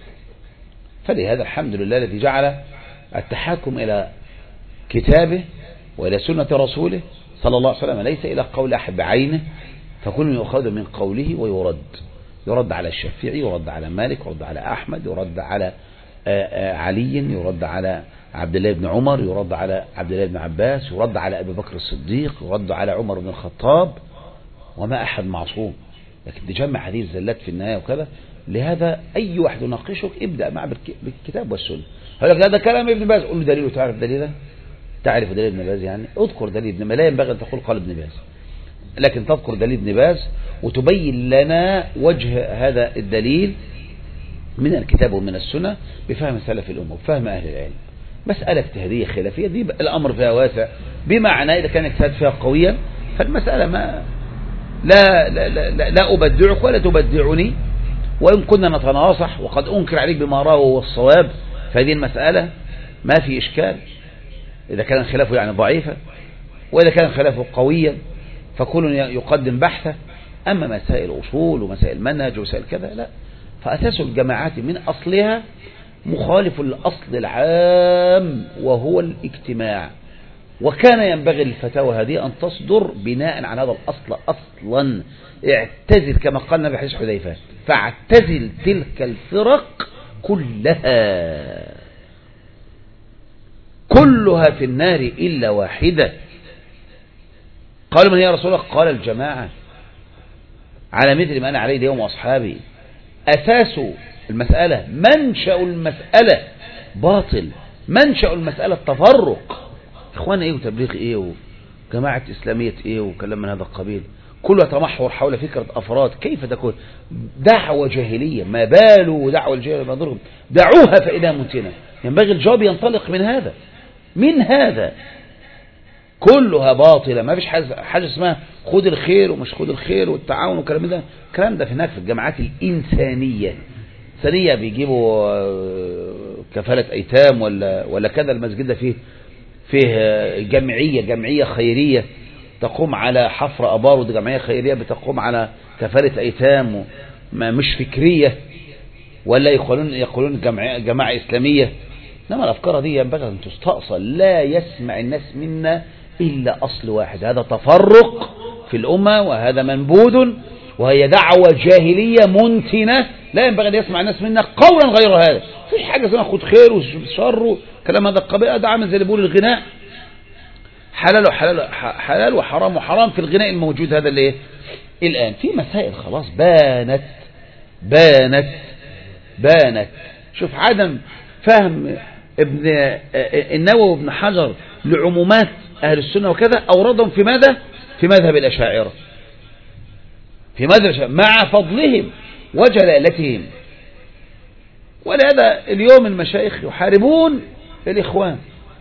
فلهذا الحمد لله الذي جعل التحاكم إلى كتابه وإلى سنة رسوله صلى الله عليه وسلم ليس إلى قول أحد بعينه، فكل يؤخذ من قوله ويرد. يرد على الشافعي، يرد على مالك، يرد على أحمد، يرد على علي، يرد على عبد الله بن عمر، يرد على عبد الله بن عباس، يرد على أبي بكر الصديق، يرد على عمر بن الخطاب، وما أحد معصوم. لكن تجمع هذه الزلات في النهاية وكذا. لهذا أي واحد يناقشك ابدأ معه بالكتاب والسنة. هقول لك هذا كلام ابن باز، قول له دليله. تعرف دليله؟ تعرف دليل ابن باز؟ يعني اذكر دليل ابن باز. لا ينبغي أن تقول قال ابن باز، لكن تذكر دليل ابن باز وتبين لنا وجه هذا الدليل من الكتاب ومن السنة بفهم سلف الأمة وبفهم أهل العلم. مسألة اجتهادية خلافية دي الأمر فيها واسع، بمعنى إذا كان اجتهاد فيها قويا فالمسألة ما لا لا لا, لا, لا أبدعك ولا تبدعني، وإن كنا نتناصح وقد أنكر عليك بما راه هو الصواب، فهذه المسألة ما في إشكال إذا كان خلافه يعني ضعيفا، وإذا كان خلافه قويا فكل يقدم بحثه. أما مسائل أصول ومسائل منهج ومسائل كذا لا، فأساس الجماعات من أصلها مخالف للأصل العام وهو الاجتماع، وكان ينبغي الفتاوى هذه أن تصدر بناء على هذا الأصل أصلا. اعتزل كما قال النبي حديث حذيفة، فاعتزل تلك الفرق كلها كلها في النار إلا واحدة. قال من هي رسول الله؟ قال الجماعة على مثل ما أنا عليه اليوم وأصحابي. أساس المسألة منشأ المسألة باطل، منشأ المسألة تفرق. إخوان إيه وتبليغ إيه وجماعة إسلامية إيه وكلام من هذا القبيل، كله يتمحور حول فكرة أفراد. كيف تكون دعوة جاهلية؟ ما باله دعوة الجاهلية ما ضرب، دعوها فإذا منتنة. ينبغي الجواب ينطلق من هذا من هذا كلها باطلة. ما فيش حاجة اسمها خد الخير ومش خد الخير والتعاون والكلام ده. الكلام ده في هناك في الجماعات الإنسانية ثانية بيجيبوا كفالة أيتام ولا ولا كذا. المسجد ده فيه فيه جمعية جمعية خيرية تقوم على حفر أبار، ودي جمعية خيرية بتقوم على كفالة أيتام مش فكرية، ولا يقولون يقولون جماعة, جماعة إسلامية. إنما الأفكار دي ينبغي أن تستأصل. لا يسمع الناس منا إلا أصل واحد، هذا تفرق في الأمة وهذا منبوذ وهي دعوة جاهلية منتنة. لا ينبغي أن يسمع الناس منا قولا غير هذا. فيش حاجة اسمها خد خير وشر كلام هذا القبيل. ده عامل زي اللي بيقول الغناء حلال وحلال حلال وحرام وحرام في الغناء الموجود هذا اللي الآن. في مسائل خلاص بانت بانت بانت. شوف عدم فهم ابن النووي وابن حجر لعمومات أهل السنة وكذا، أوردهم في ماذا؟ في مذهب الأشاعرة، في مذهب الأشاعرة مع فضلهم وجلالتهم. ولهذا اليوم المشايخ يحاربون الإخوان.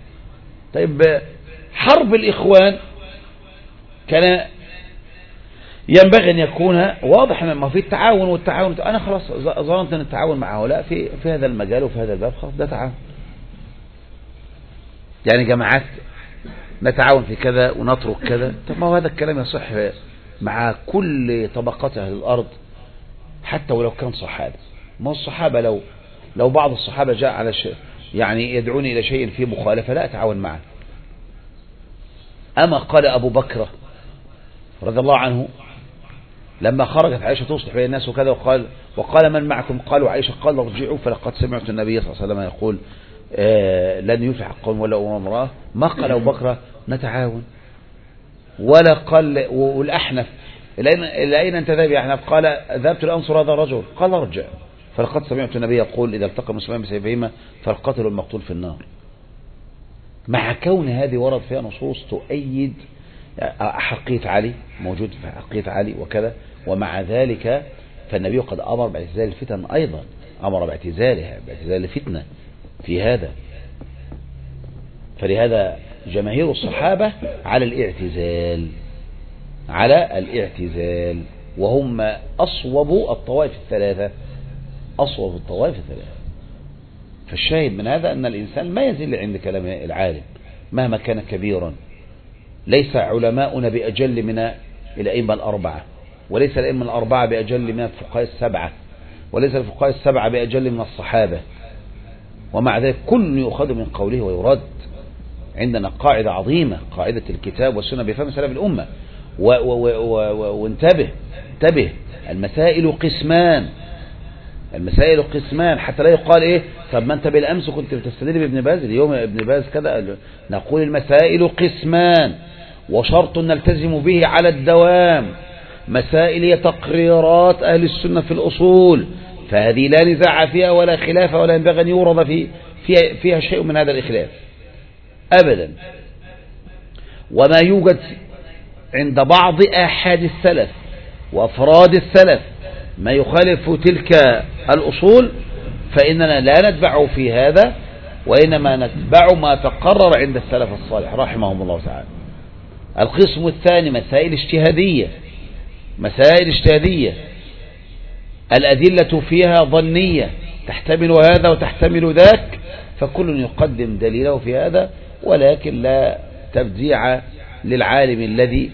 طيب حرب الإخوان كان ينبغي أن يكون واضح، ما في التعاون والتعاون. أنا خلاص ظننت أن التعاون مع هؤلاء في في هذا المجال وفي هذا الباب خلاص ده تعاون، يعني جماعات نتعاون في كذا ونترك كذا. طب ما هو هذا الكلام يصح مع كل طبقات أهل الأرض حتى ولو كان صحابة. ما الصحابة لو لو بعض الصحابة جاء على شيء يعني يدعوني إلى شيء فيه مخالفة لا أتعاون معه. أما قال أبو بكر رضي الله عنه لما خرجت عائشة تصلح بين الناس وكذا وقال وقال من معكم؟ قالوا عائشة. قال ارجعوا فلقد سمعت النبي صلى الله عليه وسلم يقول آه لن يفلح قوم ولا امرأة. ما قال أبو بكر نتعاون ولا قال. والأحنف إلى أين أنت ذهب يا أحنف؟ قال ذهبت لأنصر هذا الرجل. قال ارجع فلقد سمعت النبي يقول إذا التقى مسلمان بسيفهما فالقاتل والمقتول في النار. مع كون هذه ورد فيها نصوص تؤيد حقية علي موجود في حقية علي وكذا، ومع ذلك فالنبي قد أمر باعتزال الفتن أيضا، أمر باعتزالها باعتزال الفتنة في هذا. فلهذا جماهير الصحابة على الاعتزال على الاعتزال وهم أصوب الطوائف الثلاثة أصوب الطوائف الثلاثة. فالشاهد من هذا أن الإنسان ما يزل عند كلام العالم مهما كان كبيرا. ليس علماؤنا بأجل من الأئمة الأربعة، وليس الأئمة الأربعة بأجل من الفقهاء السبعة، وليس الفقهاء السبعة بأجل من الصحابة، ومع ذلك كل يؤخذ من قوله ويرد. عندنا قاعدة عظيمة، قاعدة الكتاب والسنة بفهم سلف الأمة. وانتبه انتبه المسائل قسمان المسائل قسمان حتى لا يقال ايه طب ما انت بالامس كنت بتستدل بابن باز اليوم ابن باز كذا. نقول المسائل قسمان وشرط نلتزم به على الدوام. مسائل هي تقريرات اهل السنة في الاصول، فهذه لا نزاع فيها ولا خلاف ولا ينبغي ان يورد في فيها, فيها شيء من هذا الإخلاف ابدا. وما يوجد عند بعض آحاد السلف وأفراد السلف ما يخالف تلك الأصول فإننا لا نتبع في هذا، وإنما نتبع ما تقرر عند السلف الصالح رحمهم الله تعالى. القسم الثاني مسائل اجتهادية مسائل اجتهادية الأدلة فيها ظنية تحتمل هذا وتحتمل ذاك، فكل يقدم دليله في هذا، ولكن لا تبديع للعالم الذي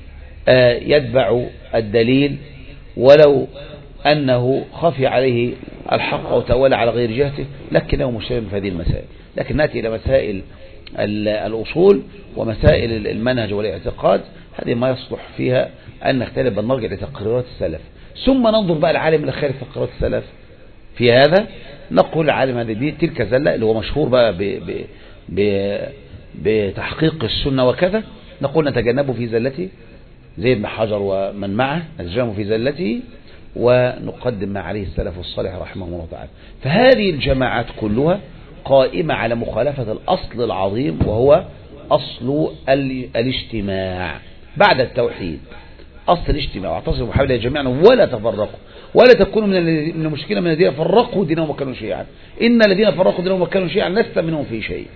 يتبع الدليل ولو أنه خفي عليه الحق وتولى على غير جهته، لكنه مشتبه في هذه المسائل. لكن نأتي إلى مسائل الأصول ومسائل المنهج والاعتقاد، هذه ما يصلح فيها أن نختلف بل نرجع لتقريرات السلف، ثم ننظر بقى العالم اللي خارج تقريرات السلف في هذا. نقول العالم هذه دي تلك زلة اللي هو مشهور بقى ب ب ب بتحقيق السنة وكذا، نقول نتجنبه في زلته زي ابن حجر ومن معه، نتجنبه في زلته ونقدم ما عليه السلف الصالح رحمه الله تعالى. فهذه الجماعات كلها قائمة على مخالفة الأصل العظيم وهو أصل الاجتماع بعد التوحيد. أصل الاجتماع واعتصموا بحبل الله جميعا ولا تفرقوا ولا تكونوا من المشكلة من الذين فرقوا دينهم وكانوا شيعا، إن الذين فرقوا دينهم وكانوا شيعا لست منهم في شيء.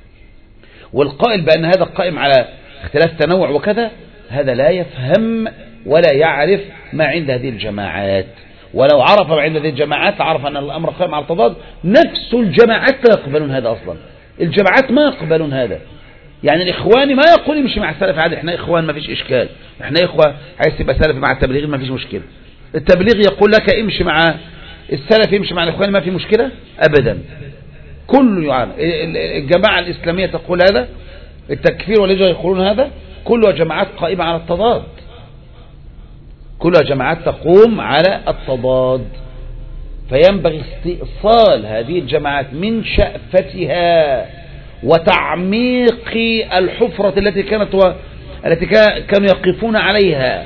والقائل بأن هذا قائم على اختلاف تنوع وكذا هذا لا يفهم ولا يعرف ما عند هذه الجماعات، ولو عرف ما عند هذه الجماعات عرف أن الأمر قائم على التضاد. نفس الجماعات لا يقبلون هذا أصلا، الجماعات ما يقبلون هذا. يعني الإخواني ما يقول يمشي مع السلف عادي، احنا إخوان ما فيش إشكال، احنا إخوة عايز تبقى سلف مع التبليغ ما فيش مشكلة. التبليغ يقول لك امشي مع السلف يمشي مع الإخوان ما في مشكلة أبدا، كل يعاني. الجماعة الإسلامية تقول هذا، التكفير والهجرة يقولون هذا، كلها جماعات قائمة على التضاد، كلها جماعات تقوم على التضاد. فينبغي استئصال هذه الجماعات من شأفتها وتعميق الحفرة التي كانت و... التي كانوا يقفون عليها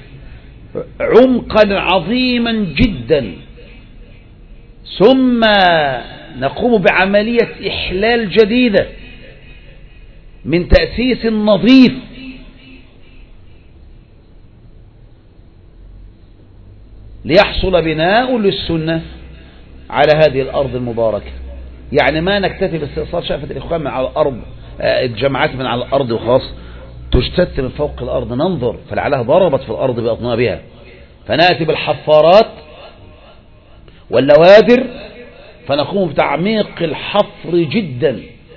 عمقا عظيما جدا، ثم نقوم بعملية إحلال جديدة من تأسيس نظيف ليحصل بناء للسنة على هذه الأرض المباركة. يعني ما نكتفي باستئصال شأفة الإخوان من على الأرض، الجماعات من على الأرض وخلاص، تجتث من فوق الأرض، ننظر فلعلها ضربت في الأرض بأطنابها، فنأتي بالحفارات واللوادر فنقوم بتعميق الحفر جدا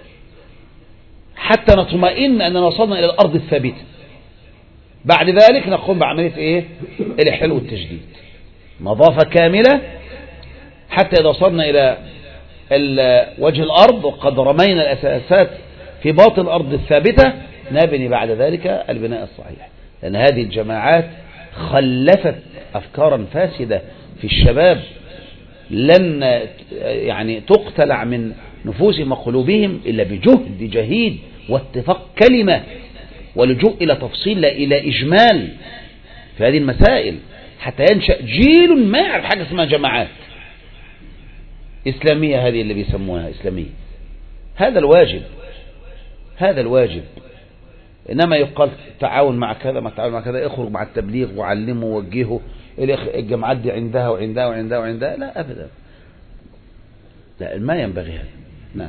حتى نطمئن أننا وصلنا إلى الأرض الثابتة. بعد ذلك نقوم بعملية إيه؟ الإحلال والتجديد، نظافة كاملة حتى إذا وصلنا إلى وجه الأرض وقد رمينا الأساسات في باطن الأرض الثابتة نبني بعد ذلك البناء الصحيح، لأن هذه الجماعات خلفت أفكارا فاسدة في الشباب لن يعني تقتلع من نفوسهم وقلوبهم إلا بجهد جهيد واتفاق كلمة ولجوء إلى تفصيل لا إلى إجمال في هذه المسائل، حتى ينشأ جيل ما يعرف حاجة اسمها جماعات إسلامية، هذه اللي بيسموها إسلامية. هذا الواجب، هذا الواجب. إنما يقال تعاون مع كذا ما تعاون مع كذا، اخرج مع التبليغ وعلمه ووجهه، الجماعات دي عندها وعندها وعندها وعندها، لا أبدا، لا ما ينبغي هذا. نعم.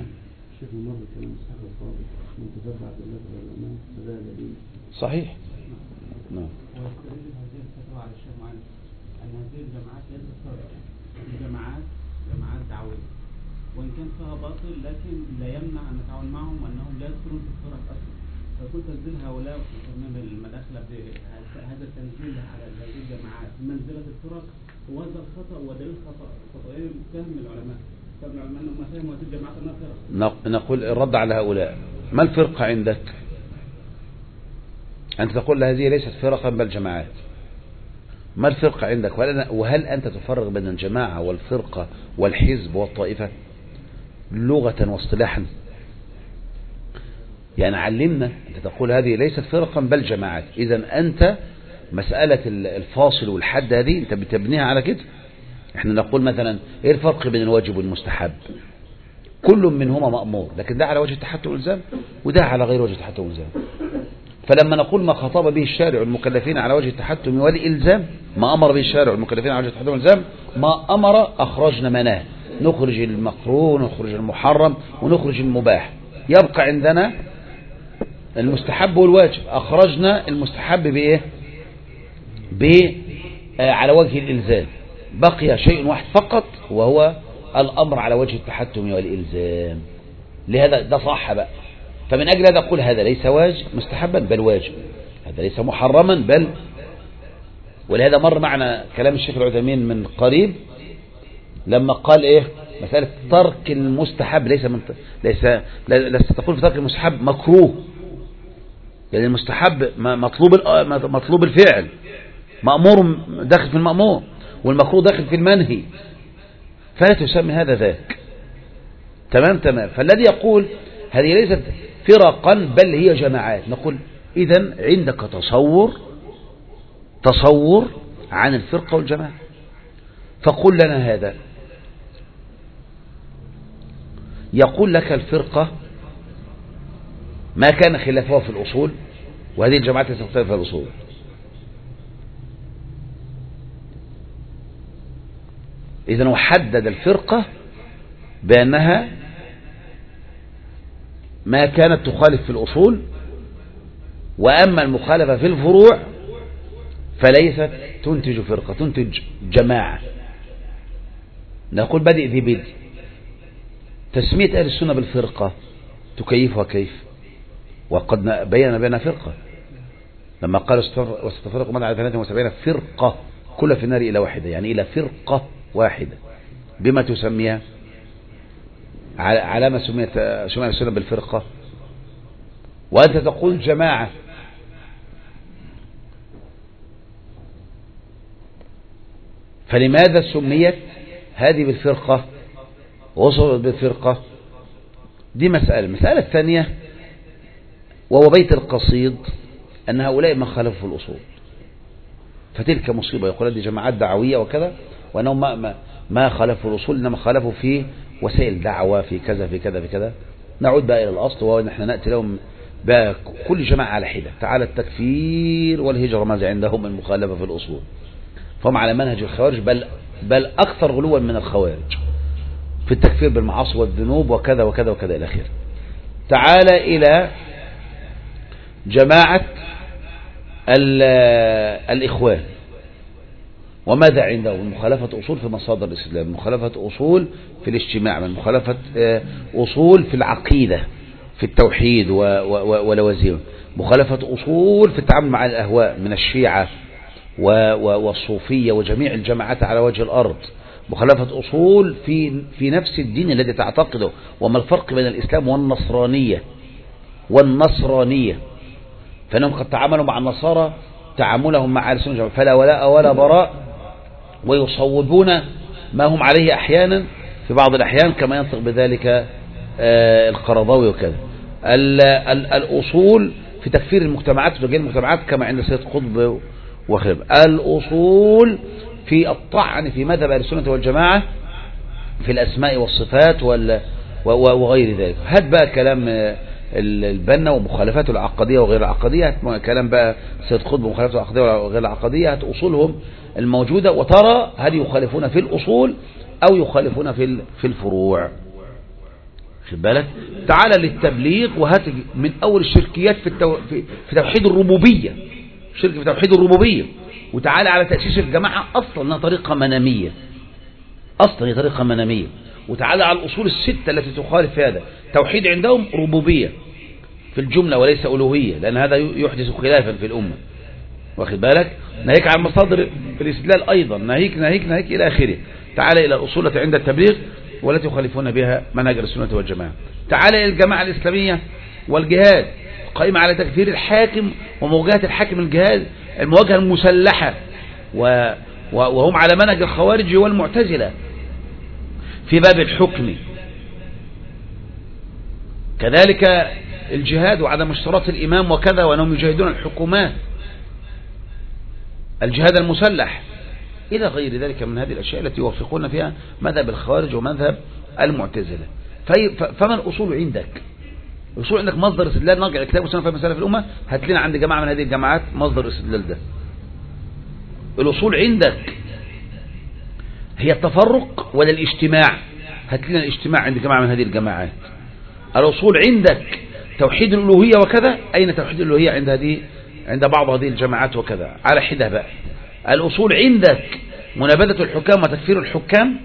صحيح. نعم. جماعات جماعات دعوية وإن كان فيها باطل لكن لا يمنع أن نتعاون معهم وأنهم لا يدخلون في الفرق أصلا، فكل تنزيل هؤلاء من المداخلة بهذا التنزيل على هذه الجماعات منزلة الفرق وهذا الخطأ ودليل خطأ خطأين فهم العلماء، فهم العلماء أنهم فهموا هذه الجماعات أنها فرق. نقول الرد على هؤلاء، ما الفرقة عندك؟ أنت تقول هذه ليست فرقا بل جماعات. ما الفرقة عندك؟ وهل أنت تفرق بين الجماعة والفرقة والحزب والطائفة لغة واصطلاحا؟ يعني علمنا، أنت تقول هذه ليست فرقا بل جماعات، إذا أنت مسألة الفاصل والحد هذه أنت بتبنيها على كده. احنا نقول مثلا ايه الفرق بين الواجب والمستحب؟ كل منهما مأمور، لكن ده على وجه التحتم والإلزام وده على غير وجه التحتم والإلزام. فلما نقول ما خطب به الشارع المكلفين على وجه التحتم والإلزام، ما أمر به الشارع المكلفين على وجه التحتم والإلزام، ما أمر أخرجنا مناه، نخرج المكروه ونخرج المحرم ونخرج المباح، يبقى عندنا المستحب والواجب. أخرجنا المستحب بإيه؟ ب على وجه الإلزام، بقي شيء واحد فقط وهو الأمر على وجه التحتم والإلزام. لهذا ده صح بقى. فمن أجل هذا أقول هذا ليس واجب مستحبا بل واجب، هذا ليس محرما بل. ولهذا مر معنا كلام الشيخ العثيمين من قريب لما قال إيه مسألة ترك المستحب ليس من ليس لست تقول في ترك المستحب مكروه، يعني المستحب مطلوب مطلوب الفعل، مأمور داخل في المأمور والمكروه داخل في المنهي، فلا تسمي هذا ذاك. تمام تمام. فالذي يقول هذه ليست فرقا بل هي جماعات، نقول إذن عندك تصور تصور عن الفرقة والجماعة، فقل لنا هذا. يقول لك الفرقة ما كان خلافها في الأصول، وهذه الجماعات ليست تختلف في الأصول. إذن وحدد الفرقة بأنها ما كانت تخالف في الأصول، وأما المخالفة في الفروع فليست تنتج فرقة، تنتج جماعة. نقول بدء ذي بدء. تسمية أهل السنة بالفرقة تكيفها كيف؟ وقد بينا بأنها فرقة لما قال وستفرق من على ثلاثة وسبعين فرقة كل في النار إلى واحدة، يعني إلى فرقة واحدة. بما تسميها؟ على ما سميت سميت السنة بالفرقة، وأنت تقول جماعة. فلماذا سميت هذه بالفرقة وصلت بالفرقة؟ دي مسألة. المسألة الثانية وهو بيت القصيد أن هؤلاء ما خالفوا في الأصول، فتلك مصيبة. يقول هذه جماعات دعوية وكذا، وأنهم ما, ما, ما خالفوا الأصول إنما خالفوا في وسائل دعوة، في كذا في كذا في كذا. نعود بقى إلى الأصل، وهو أن احنا نأتي لهم بكل جماعة على حدة. تعالى التكفير والهجرة ماذا عندهم المخالفة في الأصول، فهم على منهج الخوارج، بل, بل أكثر غلوا من الخوارج في التكفير بالمعاصي والذنوب وكذا وكذا وكذا إلى آخره. تعالى إلى جماعة الإخوان، وماذا عندهم؟ مخالفة أصول في مصادر الإسلام، مخالفة أصول في الاجتماع، من مخالفة أصول في العقيدة في التوحيد ولوازمه، مخالفة أصول في التعامل مع الأهواء من الشيعة والصوفية وجميع الجماعات على وجه الأرض، مخالفة أصول في في نفس الدين الذي تعتقده. وما الفرق بين الإسلام والنصرانية والنصرانية فإنهم قد تعاملوا مع النصارى تعاملهم مع أهل السنة فلا ولاء ولا براء، ويصوبون ما هم عليه أحيانا في بعض الأحيان كما ينطق بذلك القرضاوي وكذا. الأصول في تكفير المجتمعات وتجهيل المجتمعات كما عند سيد قطب وخير. الأصول في الطعن في مذهب أهل السنة والجماعة في الأسماء والصفات وغير ذلك. هات بقى كلام البنا ومخالفاته العقدية وغير العقدية، كلام بقى سيد قطب ومخالفاته العقدية وغير العقدية، هات أصولهم الموجودة وترى هل يخالفون في الأصول أو يخالفون في في الفروع. خد بالك. تعالى للتبليغ وهات من أول الشركيات في التو... في... في توحيد الربوبية، شرك في توحيد الربوبية، وتعالى على تأسيس الجماعة أصلا انها طريقة منامية، أصلا هي طريقة منامية، وتعالى على الأصول الستة التي تخالف في هذا. توحيد عندهم ربوبية في الجملة وليس ألوهية، لأن هذا يحدث خلافا في الأمة. واخد بالك. ناهيك عن مصادر الاستدلال أيضا، ناهيك ناهيك ناهيك إلى آخره. تعالى إلى الأصول التي عند التبليغ والتي يخالفون بها منهج السنة والجماعة. تعالى إلى الجماعة الإسلامية والجهاد قائمة على تكفير الحاكم ومواجهة الحاكم الجهاد المواجهة المسلحة، وهم على منهج الخوارج والمعتزلة في باب الحكم. كذلك الجهاد وعدم اشتراط الإمام وكذا، وأنهم يجاهدون الحكومات، الجهاد المسلح إلى غير ذلك من هذه الأشياء التي يوافقون فيها مذهب الخوارج ومذهب المعتزلة. فما الأصول عندك؟ الأصول عندك مصدر استدلال، نرجع لكتاب والسنة في مسألة في الأمة، هات لنا عند جماعة من هذه الجماعات مصدر استدلال ده. الأصول عندك هي التفرق ولا الاجتماع؟ هات لنا الاجتماع عند جماعة من هذه الجماعات. الأصول عندك توحيد الألوهية وكذا، أين توحيد الألوهية عند هذه عند بعض هذه الجماعات وكذا؟ على حدة بقى. الأصول عندك منابذة الحكام وتكفير الحكام.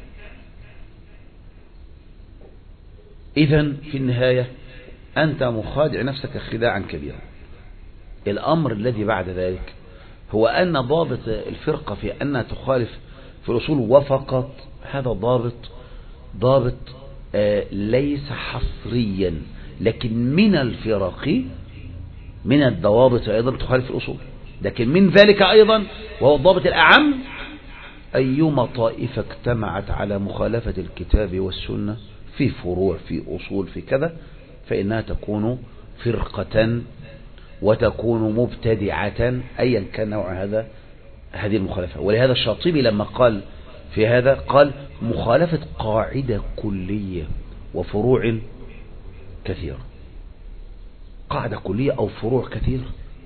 إذن في النهاية أنت مخادع نفسك خداعا كبيرا. الأمر الذي بعد ذلك هو أن ضابط الفرقة في أنها تخالف في الأصول وفقط، هذا ضابط ضابط آه ليس حصريا، لكن من الفرق من الضوابط أيضا تخالف في الأصول، لكن من ذلك أيضا وهو الضابط الأعم أيما طائفة اجتمعت على مخالفة الكتاب والسنة في فروع في أصول في كذا فإنها تكون فرقة وتكون مبتدعة أيا كان نوع هذا هذه المخالفة. ولهذا الشاطبي لما قال في هذا قال مخالفة قاعدة كلية وفروع كثيرة. قاعدة كلية أو فروع كثيرة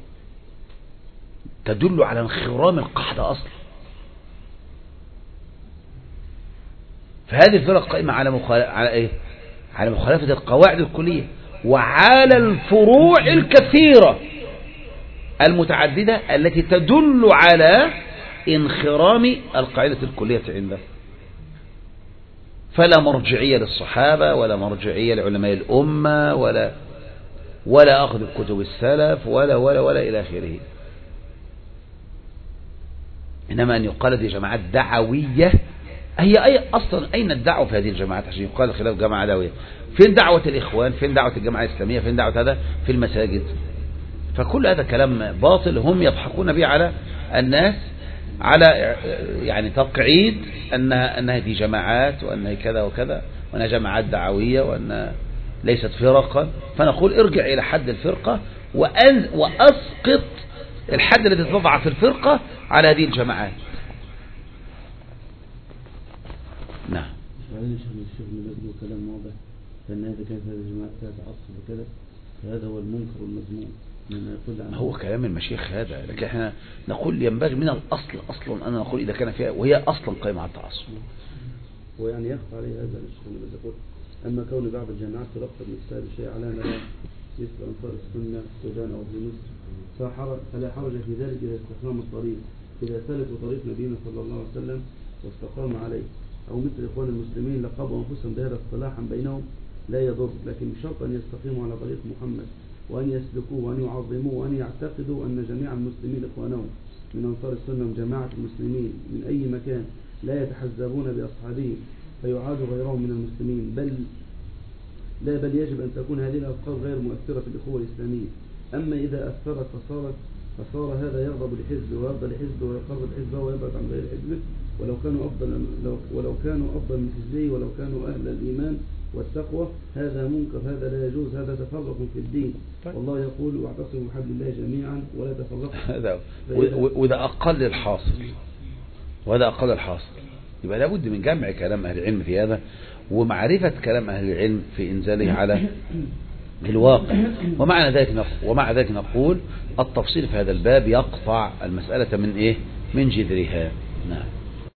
تدل على انخرام القاعدة أصلا. فهذه الفرق قائمة على مخالفة على إيه؟ على مخالفة القواعد الكلية وعلى الفروع الكثيرة المتعددة التي تدل على انخرام القاعدة الكلية عنده. فلا مرجعية للصحابة ولا مرجعية لعلماء الأمة ولا ولا أخذ كتب السلف ولا ولا ولا إلى آخره. إنما أن يقال دي جماعات دعوية، هي أي أصلا أين الدعوة في هذه الجماعات عشان يقال خلاف جماعة دعوية؟ فين دعوة الإخوان؟ فين دعوة الجماعة الإسلامية؟ فين دعوة هذا في المساجد؟ فكل هذا كلام باطل هم يضحكون به على الناس على يعني تقعيد أنها أنها دي جماعات وأنها كذا وكذا وأنها جماعات دعوية وأنها ليست فرقا. فنقول ارجع إلى حد الفرقة وأن وأسقط الحد الذي تضع في الفرقة على هذه الجماعات. نعم. وعلينا شيخ الشيخ من كلام واضح فإن هذا كانت هذه الجماعات فيها تعصب وكذا، فهذا هو المنكر والمذموم. هو كلام المشيخ هذا، لكن احنا نقول ينبغي من الأصل أصلا أنا نقول إذا كان فيها وهي أصلا قائمة على التعصب. ويعني يخفى عليه هذا الشيخ الذي يقول أما كون بعض الجامعات تلقب نفسها بشيء علامة مثل أنصار السنة في السودان أو في مصر فلا حرج في ذلك إذا استقام الطريق، إذا سلكوا طريق نبينا صلى الله عليه وسلم واستقام عليه، أو مثل إخوان المسلمين لقبوا أنفسهم بهذا اصطلاحا بينهم لا يضر، لكن بشرط أن يستقيموا على طريق محمد وأن يسلكوه وأن يعظموه وأن يعتقدوا أن جميع المسلمين إخوانهم من أنصار السنة وجماعة المسلمين من أي مكان لا يتحزبون بأصحابهم فيعاد غيرهم من المسلمين، بل لا بل يجب أن تكون هذه الألقاب غير مؤثرة في الأخوة الإسلامية. أما إذا أثرت فصارت فصار هذا يغضب لحزبه ويرضى لحزبه ويقرب حزبه ويبعد عن غير حزبه، ولو كانوا أفضل لو ولو كانوا أفضل من حزبه ولو كانوا أهل الإيمان والتقوى. هذا منكر، هذا لا يجوز، هذا تفرق في الدين. والله يقول واعتصموا بحبل الله جميعا ولا تفرقوا. هذا وده أقل الحاصل، وهذا أقل الحاصل. يبقى لابد من جمع كلام أهل العلم في هذا، ومعرفة كلام أهل العلم في إنزاله على الواقع. ومع ذلك ومع ذلك نقول التفصيل في هذا الباب يقطع المسألة من إيه؟ من جذرها. نعم.